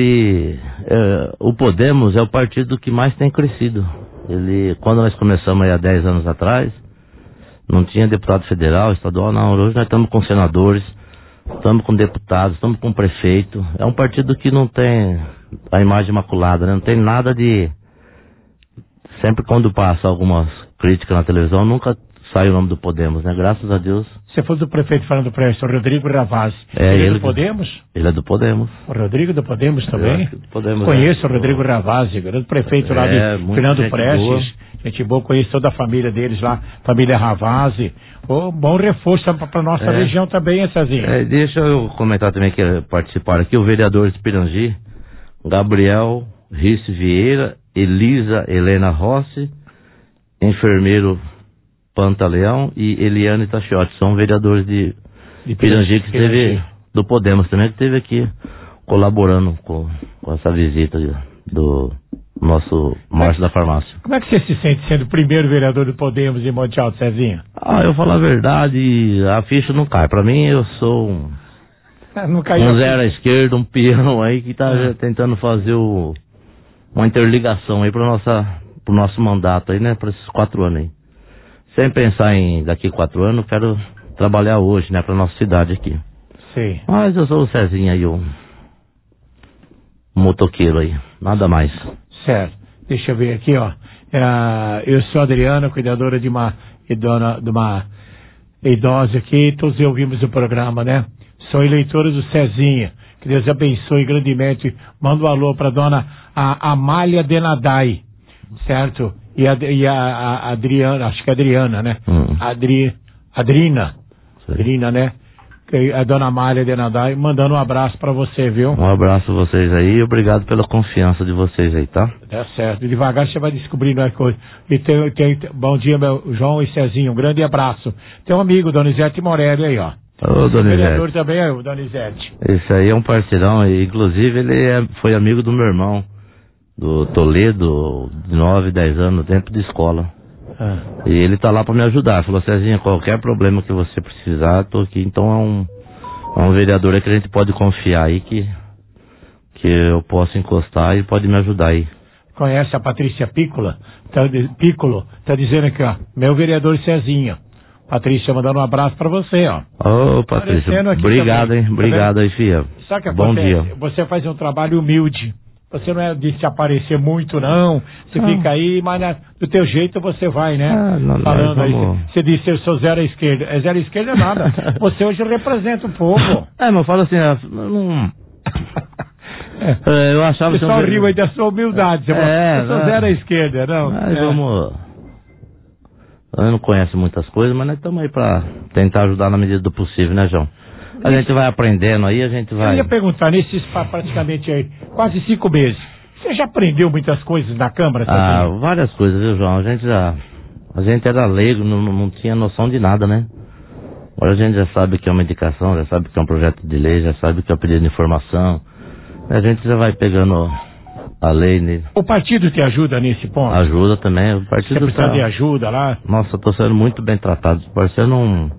S18: o Podemos é o partido que mais tem crescido. Quando nós começamos aí há 10 anos atrás, não tinha deputado federal, estadual, não. Hoje nós estamos com senadores, estamos com deputados, estamos com prefeito. É um partido que não tem a imagem imaculada, né? Não tem nada de... Sempre quando passa algumas críticas na televisão, nunca sai o nome do Podemos, né? Graças a Deus.
S3: Você foi do prefeito falando para o Rodrigo Ravazzi. Ele é do Podemos?
S18: Ele é do Podemos.
S3: O Rodrigo do Podemos também?
S18: Do Podemos,
S3: conheço o Rodrigo Ravazzi, grande prefeito lá de Fernando Prestes. Gente boa, conheço toda a família deles lá, família Ravazzi. Bom reforço para nossa região também, Cezinho.
S18: Deixa eu comentar também que participaram aqui o vereador de Pirangi, Gabriel Risse Vieira, Elisa Helena Rossi, enfermeiro Pantaleão e Eliane Tachiotti, são vereadores de Pirangi que teve, do Podemos também, que esteve aqui colaborando com essa visita do nosso Márcio da Farmácia.
S3: Como é que você se sente sendo o primeiro vereador do Podemos em Monte Alto, Cezinho?
S18: Eu falo a verdade, a ficha não cai. Pra mim, eu sou um zero à esquerda, um peão aí que tá tentando fazer uma interligação aí pro nosso mandato aí, né, pra esses 4 anos aí. Sem pensar em daqui 4 anos, quero trabalhar hoje, né, pra nossa cidade aqui.
S3: Sim.
S18: Mas eu sou o Cezinho aí, um motoqueiro aí, nada mais.
S3: Certo. Deixa eu ver aqui, ó. Eu sou a Adriana, cuidadora de uma idosa aqui, todos ouvimos o programa, né? Sou eleitora do Cezinha. Que Deus abençoe grandemente. Manda um alô pra dona Amália Denadai, certo? E a Adriana, acho que é Adriana, né? Adrina, né? A dona Amália Denadai, mandando um abraço pra você, viu?
S18: Um abraço a vocês aí e obrigado pela confiança de vocês aí, tá?
S3: É certo. Devagar você vai descobrindo as coisas. E bom dia, meu João e Cezinho. Um grande abraço. Tem um amigo, Donizete Morelli, aí, ó.
S18: Ô, Donizete.
S3: Vereador também é o Donizete.
S18: Esse aí é um parceirão, e inclusive ele foi amigo do meu irmão, do Toledo, de 9, 10 anos, no tempo de escola. E ele tá lá pra me ajudar. Falou, Cezinha, qualquer problema que você precisar, tô aqui. Então é um vereador aí que a gente pode confiar aí, que eu posso encostar e pode me ajudar aí.
S3: Conhece a Patrícia Piccolo? Tá dizendo aqui, ó, meu vereador Cezinha. Patrícia, mandando um abraço pra você, ó.
S18: Ô, Patrícia, obrigado, também. Hein? Obrigado aí, filha.
S3: Sabe que
S18: bom dia.
S3: Você faz um trabalho humilde. Você não é de se aparecer muito, não. Você fica aí, mas do teu jeito você vai, né? Falando aí. Você disse que eu sou zero à esquerda. Zero à esquerda é nada. Você hoje representa um pouco.
S18: Mas eu falo assim, eu achava
S3: que... O pessoal riu aí da sua humildade. Você eu sou zero à esquerda, não.
S18: Mas vamos... Eu não conheço muitas coisas, mas nós estamos aí pra tentar ajudar na medida do possível, né, João? A gente vai aprendendo aí, a gente vai...
S3: Eu ia perguntar, nesses praticamente aí, quase 5 meses, você já aprendeu muitas coisas na Câmara?
S18: Várias coisas, viu, João? A gente era leigo, não tinha noção de nada, né? Agora a gente já sabe que é uma indicação, já sabe que é um projeto de lei, já sabe que é um pedido de informação. A gente já vai pegando a lei, né?
S3: O partido te ajuda nesse ponto?
S18: Ajuda também, o partido
S3: Você precisa de ajuda lá?
S18: Nossa, eu tô sendo muito bem tratado, parecendo um...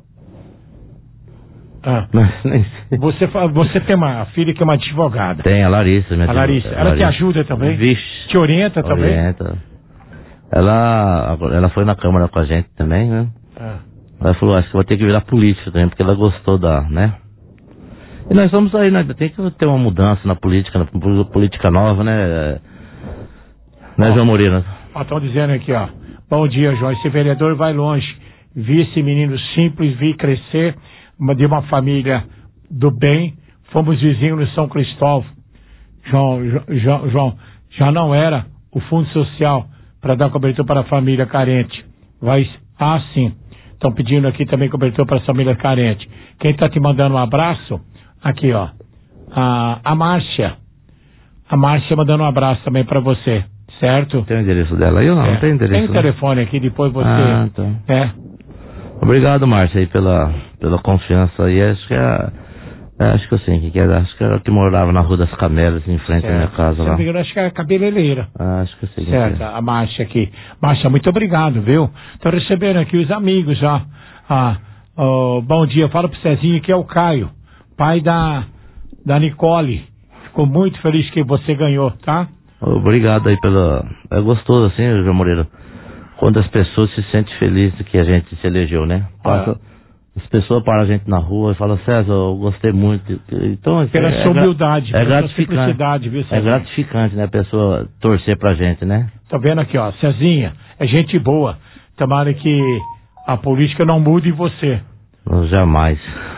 S3: Você tem uma filha que é uma advogada.
S18: Tem, a Larissa, minha
S3: A Larissa. Ela te ajuda também?
S18: Vixe.
S3: Te orienta também?
S18: Orienta. Ela foi na Câmara com a gente também, né? Ela falou, acho que vou ter que virar política também, porque ela gostou né? E nós vamos aí, né? Tem que ter uma mudança na política nova, né? Né, João Moreira?
S3: Estão dizendo aqui, ó. Bom dia, João. Esse vereador vai longe. Vi esse menino simples, vi crescer de uma família do bem. Fomos vizinhos no São Cristóvão. João, já não era o Fundo Social para dar cobertura para a família carente. Sim. Estão pedindo aqui também cobertura para a família carente. Quem está te mandando um abraço? Aqui, ó. A Márcia. A Márcia mandando um abraço também para você. Certo?
S18: Tem o endereço dela aí ou não? Não tem endereço?
S3: Tem o telefone aqui, depois você...
S18: Então. Obrigado, Márcia, aí pela confiança aí. Acho que acho que eu sei que era. Acho que era que morava na Rua das Camélias, em frente à minha casa lá.
S3: Acho que era cabeleireira.
S18: Acho que eu sei.
S3: Certo, a Márcia aqui. Márcia, muito obrigado, viu? Tô recebendo aqui os amigos já. Bom dia, fala pro Cezinho que é o Caio, pai da Nicole. Ficou muito feliz que você ganhou, tá?
S18: Obrigado aí É gostoso assim, João Moreira, quando as pessoas se sentem felizes que a gente se elegeu, né? As pessoas param a gente na rua e falam, César, eu gostei muito. Então,
S3: pela sua humildade,
S18: é
S3: pela simplicidade, viu,
S18: Cezinha? É gratificante, né, a pessoa torcer pra gente, né?
S3: Tá vendo aqui, ó, Cezinha, é gente boa. Tomara que a política não mude em você.
S18: Jamais.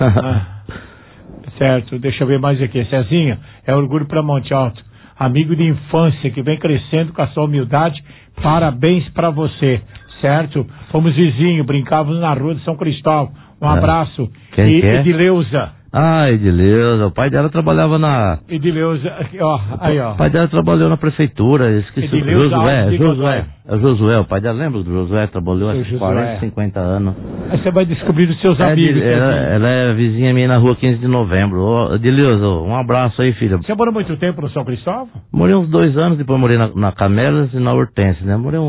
S3: Certo, deixa eu ver mais aqui. Cezinha, é orgulho pra Monte Alto. Amigo de infância que vem crescendo com a sua humildade. Parabéns pra você, certo? Fomos vizinhos, brincávamos na rua de São Cristóvão. Um abraço.
S18: Quem que é?
S3: Edileuza.
S18: Edileuza. O pai dela trabalhava na...
S3: Edileuza, ó, aí, ó.
S18: O pai dela trabalhou na prefeitura, esqueci. Josué. É o Josué, o pai dela, lembra do Josué? Trabalhou há 40, 50 anos.
S3: Aí você vai descobrir os seus amigos.
S18: Ela é vizinha minha na rua 15 de novembro. Edileuza, um abraço aí, filha.
S3: Você morou muito tempo no São Cristóvão?
S18: Morei uns 2 anos, depois morei na Camélias e na Hortência, né? Morei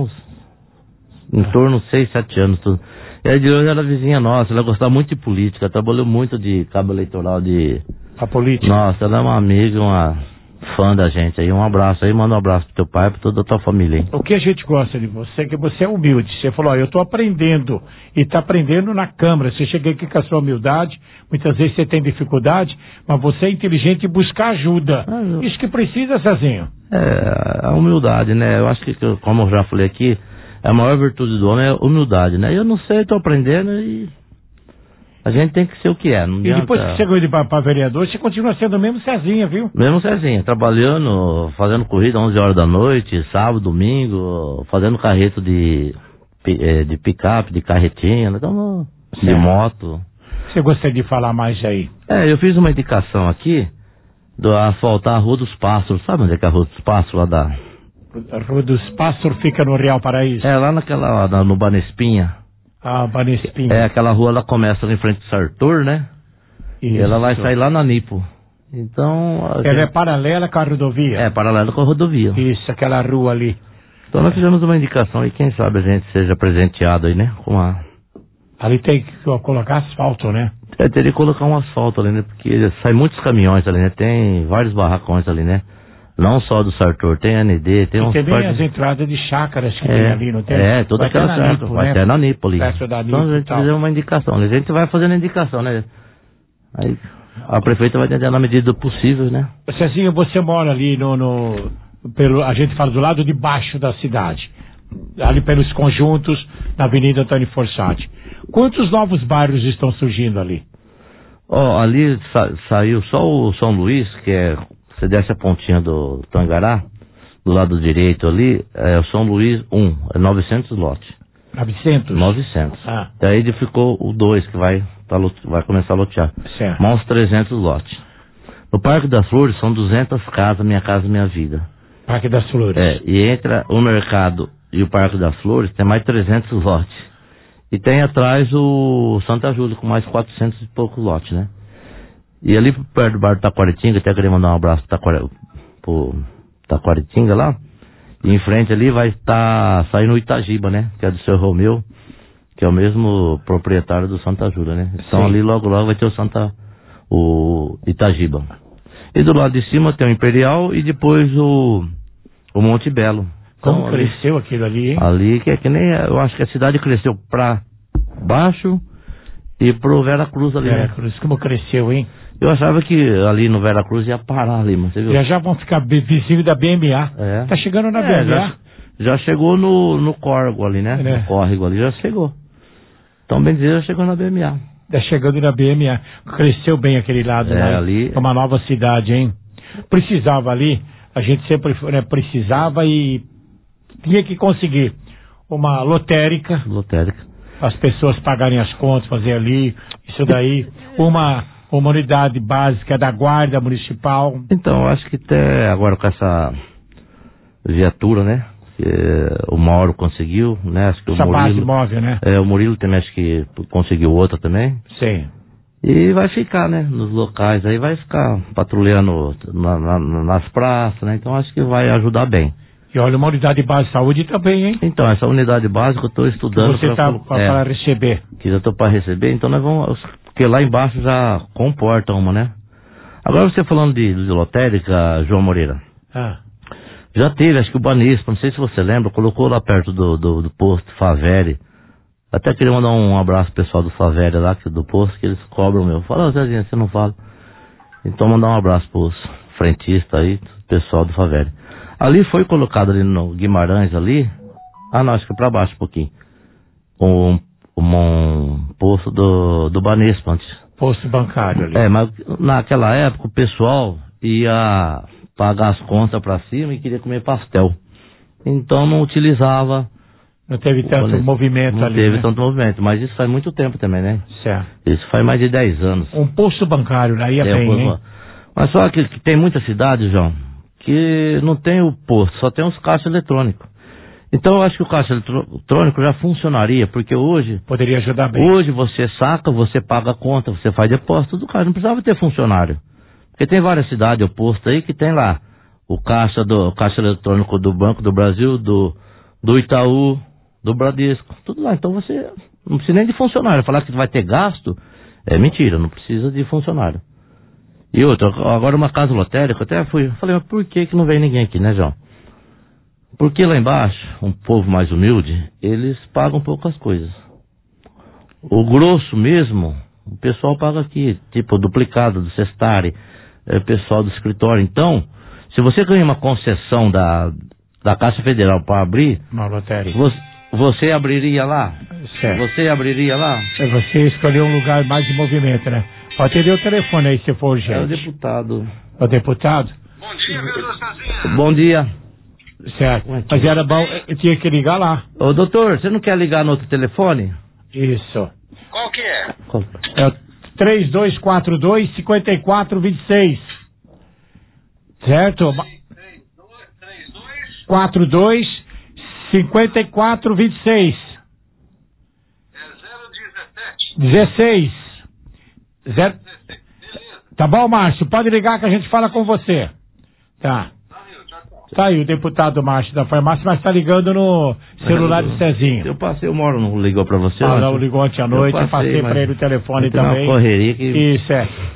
S18: em torno de 6, 7 anos, tudo. E a Edileuza era vizinha nossa, ela gostava muito de política, trabalhou muito de cabo eleitoral
S3: A política?
S18: Nossa, ela é uma amiga, uma fã da gente aí. Um abraço aí, manda um abraço pro teu pai e pra toda a tua família, hein?
S3: O que a gente gosta de você é que você é humilde. Você falou, eu tô aprendendo, e tá aprendendo na Câmara. Você chega aqui com a sua humildade, muitas vezes você tem dificuldade, mas você é inteligente e busca ajuda. Isso que precisa, Cezinho.
S18: A humildade, né? Eu acho que, como eu já falei aqui, a maior virtude do homem é a humildade, né? Eu não sei, tô aprendendo e a gente tem que ser o que é. Não adianta...
S3: E depois que chegou para vereador, você continua sendo o mesmo Cezinha, viu?
S18: Mesmo Cezinha, trabalhando, fazendo corrida 11 horas da noite, sábado, domingo, fazendo carreto de picape, de carretinha, então, de moto.
S3: Você gostaria de falar mais aí?
S18: Eu fiz uma indicação aqui do asfaltar a Rua dos Pássaros. Sabe onde é que é a Rua dos Pássaros? Lá da...
S3: A Rua dos Pássaros fica no Real Paraíso?
S18: Lá no Banespinha.
S3: Banespinha.
S18: Aquela rua, ela começa em frente do Sartor, né?
S3: Isso.
S18: E ela vai sair lá na Nipo. Então...
S3: Ela é paralela com a rodovia?
S18: É, paralela com a rodovia.
S3: Isso, aquela rua ali.
S18: Então nós fizemos uma indicação e quem sabe a gente seja presenteado aí, né?
S3: Ali tem que colocar asfalto, né?
S18: Teria que colocar um asfalto ali, né? Porque sai muitos caminhões ali, né? Tem vários barracões ali, né? Não só do Sartor, tem AND, tem uns...
S3: Tem bem as entradas de chácaras que tem ali, não tem?
S18: Toda aquela chácara, vai até na Nipo ali. Então a gente fizer uma indicação, né? A gente vai fazendo indicação, né? Aí a prefeita vai tentar na medida do possível, né?
S3: Cezinho, você mora ali a gente fala do lado de baixo da cidade, ali pelos conjuntos, na Avenida Antônio Forçati. Quantos novos bairros estão surgindo ali?
S18: Ali saiu só o São Luís, que é... Você desce a pontinha do Tangará, do lado direito ali, é o São Luís 1, é 900 lotes.
S3: 900?
S18: 900. Daí ficou o 2, que vai começar a lotear.
S3: Certo.
S18: Mais uns 300 lotes. No Parque das Flores são 200 casas, Minha Casa Minha Vida.
S3: Parque das Flores.
S18: E entre o mercado e o Parque das Flores tem mais 300 lotes. E tem atrás o Santa Júlia com mais 400 e poucos lotes, né? E ali perto do bar do Taquaritinga, até queria mandar um abraço pro Taquaritinga lá. E em frente ali vai estar saindo o Itagiba, né? Que é do seu Romeu, que é o mesmo proprietário do Santa Ajuda, né? Então
S3: Sim.
S18: ali logo vai ter o Itagiba. E do lado de cima tem o Imperial e depois o Monte Belo.
S3: Como
S18: Então,
S3: cresceu aquilo ali, hein?
S18: Ali que é que nem, eu acho que a cidade cresceu pra baixo e pro Vera Cruz ali,
S3: Vera
S18: né?
S3: Cruz, como cresceu, hein?
S18: Eu achava que ali no Vera Cruz ia parar ali, mas você viu?
S3: Já vão ficar vizinho da BMA.
S18: É.
S3: Tá chegando na BMA.
S18: Já chegou no córrego ali, né?
S3: É.
S18: No córrego ali, já chegou. Então, bem dizer, já chegou na BMA.
S3: Tá chegando na BMA. Cresceu bem aquele lado, né?
S18: Ali.
S3: É uma nova cidade, hein? Precisava ali, a gente sempre precisava e tinha que conseguir uma lotérica. As pessoas pagarem as contas, fazer ali, isso daí. Uma unidade básica da Guarda Municipal.
S18: Então, eu acho que até agora com essa viatura, né? Que o Mauro conseguiu, né? Acho que
S3: Essa
S18: o Murilo,
S3: base móvel, né?
S18: O Murilo também acho que conseguiu outra também.
S3: Sim.
S18: E vai ficar, né? Nos locais aí, vai ficar patrulhando nas praças, né? Então acho que vai ajudar bem.
S3: E olha, uma unidade base de saúde também, hein?
S18: Então, essa unidade básica eu estou estudando.
S3: Que você tá para receber.
S18: Que já estou para receber, então nós vamos. Porque lá embaixo já comporta uma, né? Agora você falando de lotérica, João Moreira. Já teve, acho que o Banispa, não sei se você lembra, colocou lá perto do posto Favere. Até queria mandar um abraço pro pessoal do Favere lá, do posto, que eles cobram meu. Fala, Zezinha, você não fala. Então mandar um abraço pros frentistas aí, pessoal do Favere. Ali foi colocado ali no Guimarães ali, não, acho que pra baixo um pouquinho, um posto do Banespa antes.
S3: Posto bancário ali.
S18: Mas naquela época o pessoal ia pagar as contas pra cima e queria comer pastel. Então não utilizava.
S3: Não teve tanto movimento
S18: não
S3: ali,
S18: teve
S3: né?
S18: tanto movimento, mas isso faz muito tempo também, né?
S3: Certo.
S18: Isso faz mais de 10 anos.
S3: Um posto bancário, aí é bem, hein?
S18: Mas só que tem muita cidade, João, que não tem o posto, só tem os caixas eletrônicos. Então eu acho que o caixa eletrônico já funcionaria, porque hoje...
S3: Poderia ajudar bem.
S18: Hoje você saca, você paga a conta, você faz depósito do caixa, não precisava ter funcionário. Porque tem várias cidades, o posto aí, que tem lá o caixa eletrônico do Banco do Brasil, do Itaú, do Bradesco, tudo lá. Então você não precisa nem de funcionário. Falar que vai ter gasto é mentira, não precisa de funcionário. E outra, agora uma casa lotérica, até falei, mas por que não vem ninguém aqui, né, João? Porque lá embaixo, um povo mais humilde, eles pagam poucas coisas. O grosso mesmo, o pessoal paga aqui, tipo duplicado do Sestari, pessoal do escritório. Então, se você ganha uma concessão da Caixa Federal para abrir,
S3: uma lotérica,
S18: você abriria lá?
S3: Certo.
S18: Você abriria lá?
S3: Você escolheu um lugar mais de movimento, né? Pode atender o telefone aí, se for urgente.
S18: É o deputado.
S3: O deputado?
S19: Bom dia, meu Deus, Cezinha.
S18: Bom dia.
S3: Certo. Mas era bom, eu tinha que ligar lá.
S18: Ô, doutor, você não quer ligar no outro telefone?
S3: Isso.
S19: Qual que é?
S3: É o 3242-5426. Certo? 42-5426.
S19: É 017.
S3: 16. Tá bom, Márcio? Pode ligar que a gente fala com você. Tá. Tá aí o deputado Márcio da farmácia, mas tá ligando no celular de Cezinho.
S18: Eu passei, o Mauro não ligou pra você?
S3: Não, ligou ontem à noite, eu passei pra ele o telefone também.
S18: Uma correria que...
S3: Isso,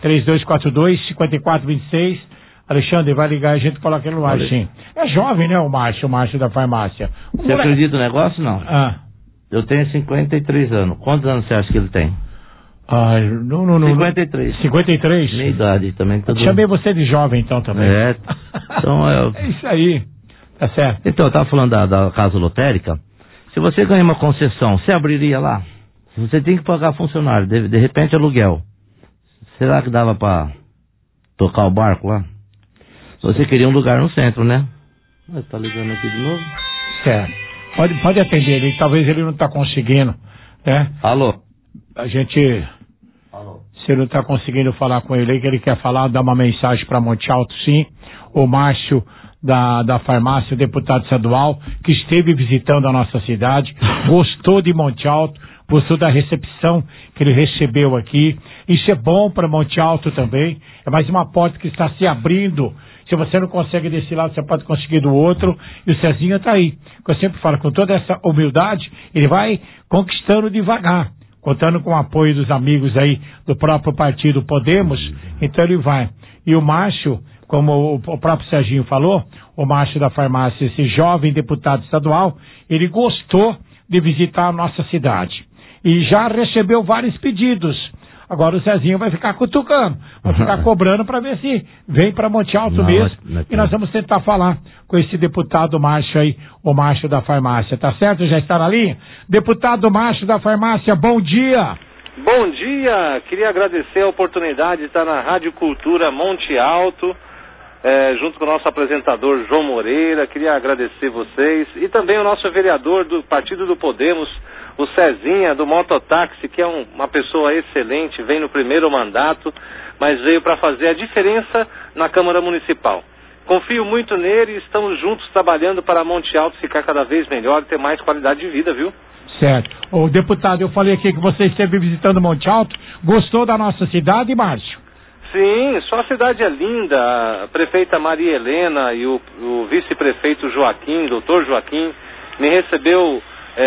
S3: 3242-5426. Alexandre, vai ligar e a gente coloca ele no ar, sim. É jovem, né, o Márcio da farmácia.
S18: Você acredita no negócio, não? Eu tenho 53 anos. Quantos anos você acha que ele tem?
S3: Não.
S18: 53.
S3: 53?
S18: Minha idade também.
S3: Chamei você de jovem, então, também.
S18: Então
S3: é isso aí. Tá certo.
S18: Então, eu tava falando da casa lotérica. Se você ganha uma concessão, você abriria lá? Você tem que pagar funcionário, de repente aluguel. Será que dava pra tocar o barco lá? Você queria um lugar no centro, né? Tá ligando aqui de novo?
S3: Certo. Pode atender ele, talvez ele não tá conseguindo, né?
S18: Alô?
S3: A gente... Alô? Se ele não tá conseguindo falar com ele aí, que ele quer falar, dá uma mensagem para Monte Alto, sim. O Márcio da farmácia, o deputado estadual, que esteve visitando a nossa cidade, gostou de Monte Alto, gostou da recepção que ele recebeu aqui. Isso é bom para Monte Alto também. É mais uma porta que está se abrindo. Se você não consegue desse lado, você pode conseguir do outro. E o Cezinha está aí. Eu sempre falo, com toda essa humildade, ele vai conquistando devagar, contando com o apoio dos amigos aí do próprio partido Podemos. Então ele vai. E o Márcio, como o próprio Serginho falou, o Márcio da farmácia, esse jovem deputado estadual, ele gostou de visitar a nossa cidade. E já recebeu vários pedidos. Agora o Cezinho vai ficar cutucando, vai ficar cobrando para ver se vem para Monte Alto mesmo. E nós vamos tentar falar com esse deputado Márcio aí, o Márcio da farmácia, tá certo? Já está na linha? Deputado Márcio da farmácia, bom dia!
S20: Bom dia! Queria agradecer a oportunidade de estar na Rádio Cultura Monte Alto, junto com o nosso apresentador João Moreira. Queria agradecer vocês e também o nosso vereador do Partido do Podemos, o Cezinha, do Mototáxi, que é uma pessoa excelente, vem no primeiro mandato, mas veio para fazer a diferença na Câmara Municipal. Confio muito nele e estamos juntos trabalhando para Monte Alto ficar cada vez melhor e ter mais qualidade de vida, viu?
S3: Certo. Ô, deputado, eu falei aqui que você esteve visitando Monte Alto, gostou da nossa cidade, Márcio?
S20: Sim, sua cidade é linda. A prefeita Maria Helena e o vice-prefeito Joaquim, doutor Joaquim, me recebeu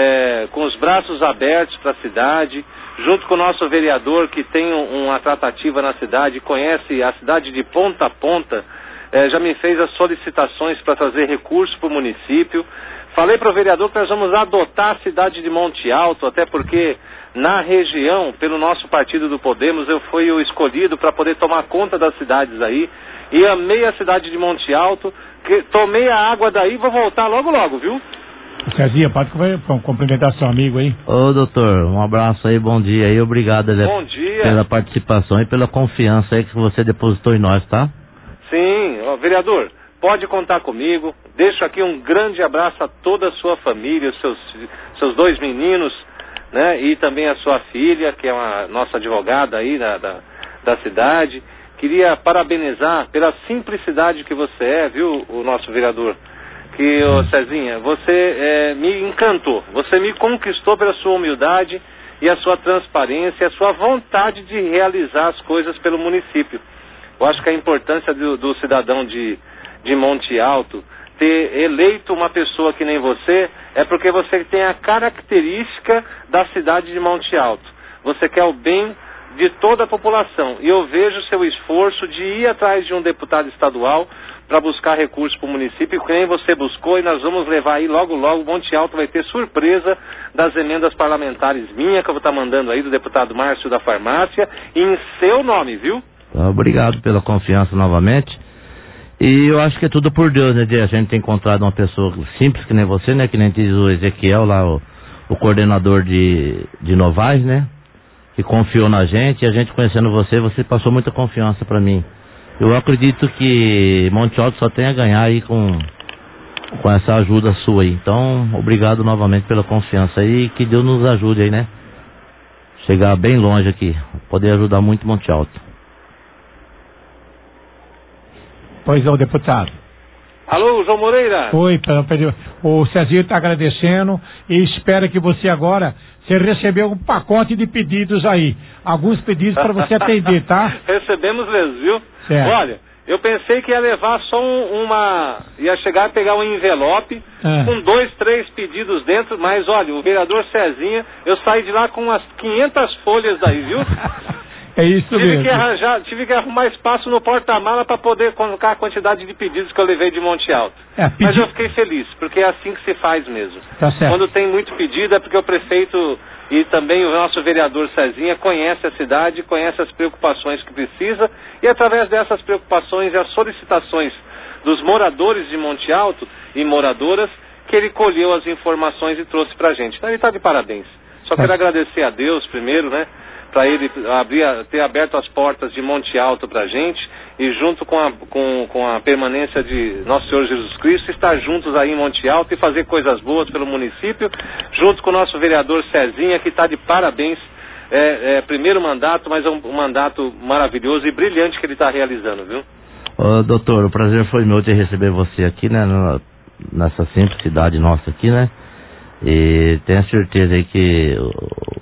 S20: com os braços abertos para a cidade, junto com o nosso vereador que tem uma tratativa na cidade, conhece a cidade de ponta a ponta, já me fez as solicitações para trazer recursos para o município. Falei para o vereador que nós vamos adotar a cidade de Monte Alto, até porque na região, pelo nosso Partido do Podemos, eu fui o escolhido para poder tomar conta das cidades aí, e amei a cidade de Monte Alto, tomei a água daí e vou voltar logo logo, viu?
S3: Cezinha, pode cumprimentar seu amigo aí.
S18: Ô, doutor, um abraço aí, bom dia aí, obrigado
S20: bom dia.
S18: Pela participação e pela confiança aí que você depositou em nós, tá?
S20: Sim, vereador, pode contar comigo. Deixo aqui um grande abraço a toda a sua família, os seus dois meninos, né? E também a sua filha, que é uma nossa advogada aí da cidade. Queria parabenizar pela simplicidade que você é, viu, o nosso vereador? Que, Cezinha, você me encantou, você me conquistou pela sua humildade e a sua transparência, a sua vontade de realizar as coisas pelo município. Eu acho que a importância do cidadão de Monte Alto ter eleito uma pessoa que nem você é porque você tem a característica da cidade de Monte Alto. Você quer o bem de toda a população. E eu vejo o seu esforço de ir atrás de um deputado estadual para buscar recursos para o município, que nem você buscou, e nós vamos levar aí logo logo. Monte Alto vai ter surpresa das emendas parlamentares minha, que eu vou estar mandando aí, do deputado Márcio da farmácia, e em seu nome, viu?
S18: Obrigado pela confiança novamente. E eu acho que é tudo por Deus, né, de a gente ter encontrado uma pessoa simples que nem você, né, que nem diz o Ezequiel lá, o coordenador de Novaes, né, que confiou na gente, e a gente conhecendo você passou muita confiança para mim. Eu acredito que Monte Alto só tem a ganhar aí com essa ajuda sua aí. Então, obrigado novamente pela confiança aí, e que Deus nos ajude aí, né, chegar bem longe aqui, poder ajudar muito Monte Alto.
S3: Pois não, deputado.
S20: Alô, João Moreira.
S3: Oi, o Cezinho está agradecendo e espera que você agora, você recebeu um pacote de pedidos aí. Alguns pedidos para você atender, tá?
S20: Recebemos mesmo, viu?
S3: Certo.
S20: Olha, eu pensei que ia levar só ia chegar a pegar um envelope com 2, 3 pedidos dentro, mas olha, o vereador Cezinha, eu saí de lá com umas 500 folhas daí, viu?
S3: É isso mesmo.
S20: Tive que arrumar espaço no porta-mala para poder colocar a quantidade de pedidos que eu levei de Monte Alto. Mas eu fiquei feliz, porque é assim que se faz mesmo.
S3: Tá certo.
S20: Quando tem muito pedido é porque o prefeito e também o nosso vereador Cezinha conhece a cidade, conhece as preocupações que precisa, e através dessas preocupações e as solicitações dos moradores de Monte Alto e moradoras, que ele colheu as informações e trouxe pra gente. Então ele está de parabéns. Só quero agradecer a Deus primeiro, né? Para ele ter aberto as portas de Monte Alto para a gente, e junto com a permanência de Nosso Senhor Jesus Cristo, estar juntos aí em Monte Alto e fazer coisas boas pelo município, junto com o nosso vereador Cezinha, que está de parabéns. Primeiro mandato, mas é um mandato maravilhoso e brilhante que ele está realizando, viu?
S18: Doutor, o prazer foi meu de receber você aqui, né, nessa simplicidade nossa aqui, né? E tenho certeza aí que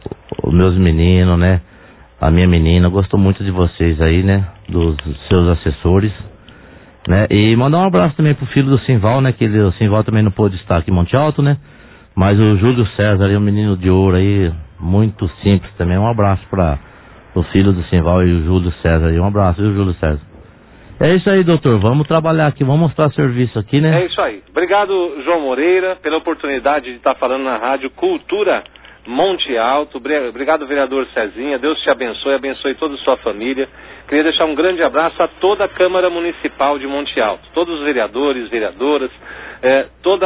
S18: os meus meninos, né? A minha menina, gostou muito de vocês aí, né? Dos seus assessores, né? E mandar um abraço também pro filho do Simval, né? Que o Simval também não pôde estar aqui em Monte Alto, né? Mas o Júlio César aí, um menino de ouro aí, muito simples também. Um abraço para o filho do Simval e o Júlio César aí. Um abraço, viu, Júlio César? É isso aí, doutor. Vamos trabalhar aqui, vamos mostrar serviço aqui, né?
S20: É isso aí. Obrigado, João Moreira, pela oportunidade de estar falando na Rádio Cultura Monte Alto. Obrigado, vereador Cezinha. Deus te abençoe toda a sua família. Queria deixar um grande abraço a toda a Câmara Municipal de Monte Alto, todos os vereadores, vereadoras, toda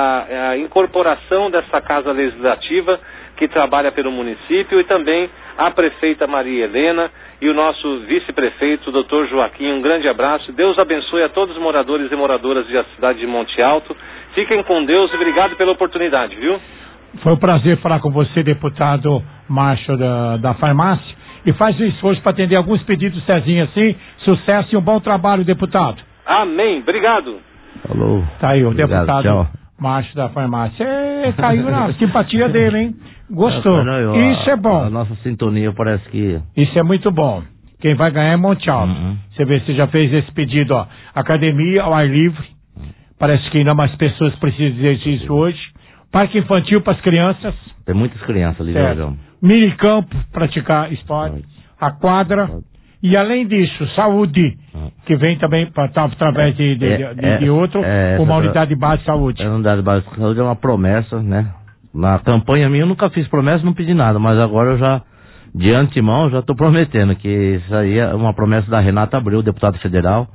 S20: a incorporação dessa Casa Legislativa que trabalha pelo município, e também a prefeita Maria Helena e o nosso vice-prefeito, doutor Joaquim. Um grande abraço. Deus abençoe a todos os moradores e moradoras da cidade de Monte Alto. Fiquem com Deus e obrigado pela oportunidade, viu?
S3: Foi um prazer falar com você, deputado Márcio da farmácia. E faz um esforço para atender alguns pedidos, Cezinha, assim. Sucesso e um bom trabalho, deputado.
S20: Amém. Obrigado.
S18: Falou.
S3: Tá aí o
S18: Obrigado,
S3: deputado
S18: tchau.
S3: Márcio da farmácia. Caiu na simpatia dele, hein? Gostou. Isso é bom.
S18: A nossa sintonia parece que...
S3: Isso é muito bom. Quem vai ganhar é Monte Alto. Você vê, você já fez esse pedido, ó. Academia ao ar livre. Parece que ainda mais pessoas precisam de exercício hoje. Parque infantil para as crianças.
S18: Tem muitas crianças ali,
S3: João. Minicampo, praticar esporte. A quadra. E além disso, saúde, que vem também através de outro, uma unidade básica de saúde.
S18: A unidade básica de saúde é uma promessa, né? Na campanha minha eu nunca fiz promessa, não pedi nada, mas agora eu já, de antemão, já estou prometendo que isso aí é uma promessa da Renata Abreu, deputada federal.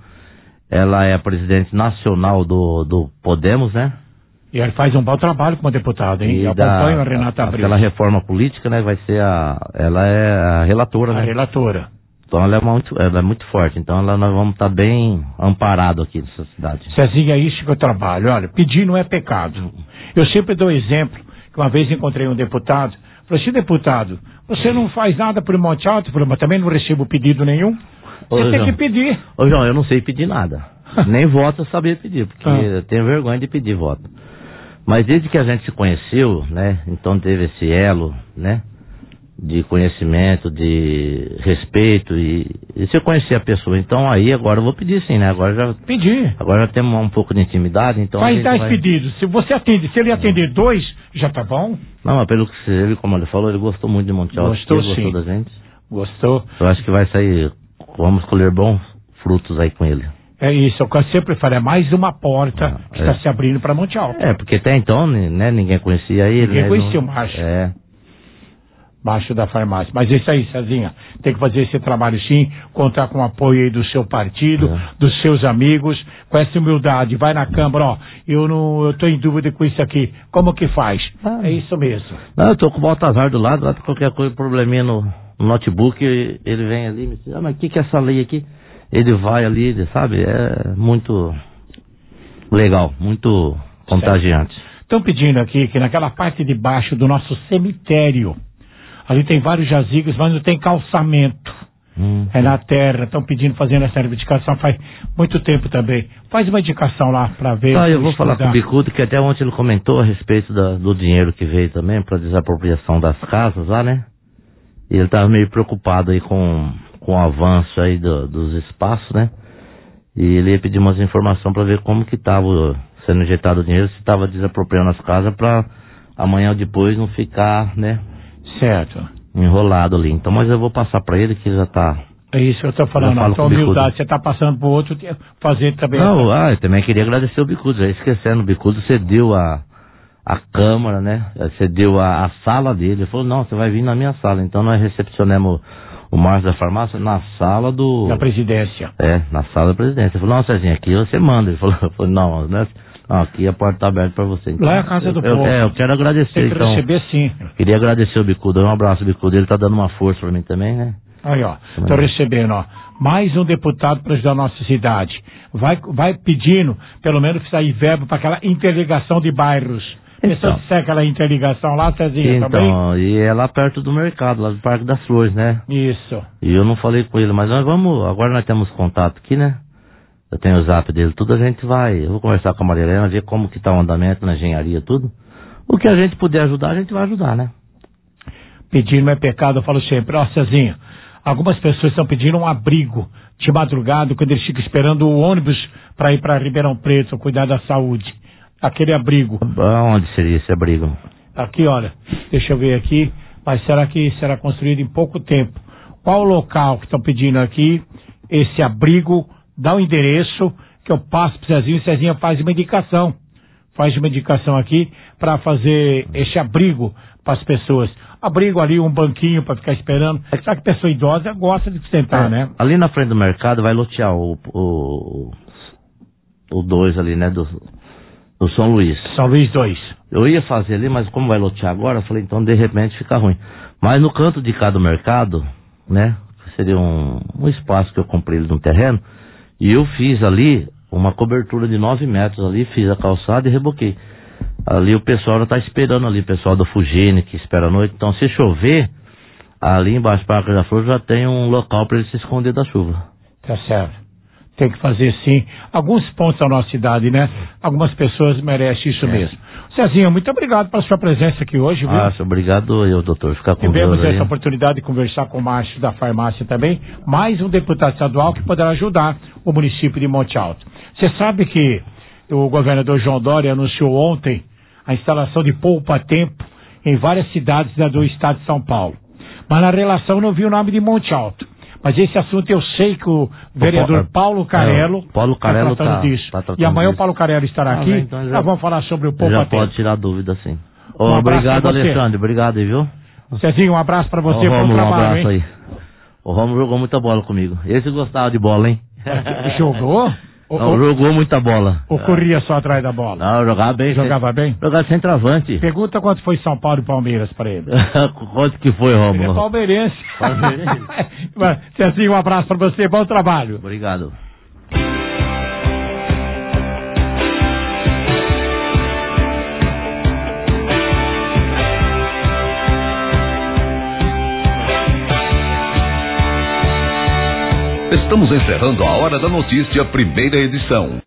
S18: Ela é a presidente nacional do Podemos, né?
S3: E ela faz um bom trabalho como deputada, hein? Eu acompanho a Renata Abreu.
S18: Aquela reforma política, né? Vai ser ela é a relatora, né?
S3: A relatora.
S18: Então ela é muito forte, então nós vamos estar bem amparados aqui nessa cidade.
S3: Cezinha, é isso que eu trabalho. Olha, pedir não é pecado. Eu sempre dou exemplo, que uma vez encontrei um deputado, falei assim, deputado, você não faz nada por Monte Alto? Eu falei, mas também não recebo pedido nenhum. Você tem que pedir.
S18: Ô João, eu não sei pedir nada. Nem voto eu sabia pedir, porque eu tenho vergonha de pedir voto. Mas desde que a gente se conheceu, né, então teve esse elo, né, de conhecimento, de respeito e se eu conhecer a pessoa, então aí agora eu vou pedir sim, né, agora já temos um pouco de intimidade, então
S3: faz 10 pedidos, se você atende, se ele atender 2, já tá bom?
S18: Não, mas pelo que você, como ele falou, ele gostou muito de Monte Alto.
S3: Gostou sim.
S18: Gostou da gente.
S3: Gostou.
S18: Eu acho que vai sair, vamos colher bons frutos aí com ele.
S3: É isso, eu sempre falo, é mais uma porta que está se abrindo para Monte Alto.
S18: Porque até então, né, ninguém conhecia ele.
S3: Ninguém conhecia o Márcio. Márcio da farmácia. Mas isso aí, Cezinha, tem que fazer esse trabalho sim, contar com o apoio aí do seu partido, dos seus amigos, com essa humildade. Vai na Câmara, ó, eu tô em dúvida com isso aqui. Como que faz? É isso mesmo.
S18: Não, eu tô com o Baltazar do lado, lá qualquer coisa, probleminha no notebook, ele vem ali e me diz, mas o que é essa lei aqui? Ele vai ali, sabe? É muito legal, muito contagiante.
S3: Estão pedindo aqui que naquela parte de baixo do nosso cemitério, ali tem vários jazigos, mas não tem calçamento. É na terra. Estão pedindo, fazendo essa reivindicação faz muito tempo também. Faz uma indicação lá para ver.
S18: Eu vou falar com o Bicudo, que até ontem ele comentou a respeito do dinheiro que veio também para desapropriação das casas lá, né? E ele estava meio preocupado aí com o avanço aí dos espaços, né? E ele ia pedir umas informações para ver como que estava sendo injetado o dinheiro, se estava desapropriando as casas para amanhã ou depois não ficar, né?
S3: Certo.
S18: Enrolado ali. Então, mas eu vou passar para ele que já tá...
S3: É isso que eu estou falando, a tua humildade, você está passando para o outro fazer também...
S18: Não, eu também queria agradecer o Bicudo, esquecendo, o Bicudo cedeu a Câmara, né? Cedeu a sala dele, ele falou, não, você vai vir na minha sala, então nós recepcionamos o Márcio da farmácia na sala
S3: da presidência.
S18: Na sala da presidência. Ele falou, não, Cezinha, aqui você manda. Ele falou não, né? Não, aqui a porta está aberta para você. Então,
S3: lá é a casa do povo.
S18: Eu quero agradecer,
S3: tem que
S18: então.
S3: Receber sim.
S18: Queria agradecer o Bicudo, um abraço, Bicudo, ele está dando uma força para mim também, né?
S3: Aí, ó, estou recebendo, ó, mais um deputado para ajudar a nossa cidade. Vai pedindo, pelo menos, sair verbo para aquela interligação de bairros. Então, se aquela interligação lá, Cezinha, também?
S18: Então, e é lá perto do mercado, lá do Parque das Flores, né?
S3: Isso.
S18: E eu não falei com ele, mas agora nós temos contato aqui, né? Eu tenho o zap dele, tudo, eu vou conversar com a Maria Helena, ver como que tá o andamento na engenharia, tudo. O que a gente puder ajudar, a gente vai ajudar, né?
S3: Pedir não é pecado, eu falo sempre. Ó, Cezinha, algumas pessoas estão pedindo um abrigo de madrugada, quando eles ficam esperando o ônibus para ir para Ribeirão Preto, cuidar da saúde. Aquele abrigo.
S18: Onde seria esse abrigo?
S3: Aqui, olha, deixa eu ver aqui, mas será que será construído em pouco tempo? Qual o local que estão pedindo aqui esse abrigo? Dá o endereço que eu passo pro Cezinho, o Cezinha faz uma indicação. Faz uma indicação aqui para fazer esse abrigo para as pessoas. Abrigo ali, um banquinho para ficar esperando. Sabe que pessoa idosa gosta de sentar, né?
S18: Ali na frente do mercado vai lotear o 2 ali, né? Do São Luís.
S3: São Luís 2.
S18: Eu ia fazer ali, mas como vai lotear agora, eu falei, então de repente fica ruim. Mas no canto de cá do mercado, né? Seria um espaço que eu comprei no terreno. E eu fiz ali uma cobertura de 9 metros ali, fiz a calçada e reboquei. Ali o pessoal já está esperando ali, o pessoal do Fugine que espera a noite. Então se chover, ali embaixo para a Casa da Flor já tem um local para ele se esconder da chuva.
S3: Tá certo. Tem que fazer sim. Alguns pontos da nossa cidade, né? Algumas pessoas merecem isso mesmo. Cezinha, muito obrigado pela sua presença aqui hoje, viu?
S18: Obrigado eu, doutor. Ficar com
S3: Tivemos
S18: Deus aí.
S3: essa oportunidade de conversar com o Márcio da farmácia também, mais um deputado estadual que poderá ajudar o município de Monte Alto. Você sabe que o governador João Dória anunciou ontem a instalação de poupa-tempo em várias cidades do estado de São Paulo. Mas na relação não vi o nome de Monte Alto. Mas esse assunto eu sei que o vereador Paulo Carello está tratando disso. E amanhã o Paulo Carello estará aqui.
S18: Então
S3: nós vamos falar sobre o poupa-tempo.
S18: Já pode tirar dúvida, sim.
S3: Um
S18: obrigado, Alexandre. Obrigado aí, viu?
S3: Cezinho, um abraço pra você, bom
S18: Rômulo,
S3: trabalho,
S18: um abraço
S3: hein?
S18: aí. O Romulo jogou muita bola comigo. Esse gostava de bola, hein?
S3: Jogou?
S18: Não, jogou muita bola.
S3: Ou corria só atrás da bola?
S18: Não, jogava bem.
S3: Jogava bem?
S18: Jogava sem travante.
S3: Pergunta quanto foi São Paulo e Palmeiras pra ele.
S18: Quanto que foi, Romulo?
S3: Ele é palmeirense. Cezinho, um abraço pra você, bom trabalho.
S18: Obrigado.
S1: Estamos encerrando a Hora da Notícia, primeira edição.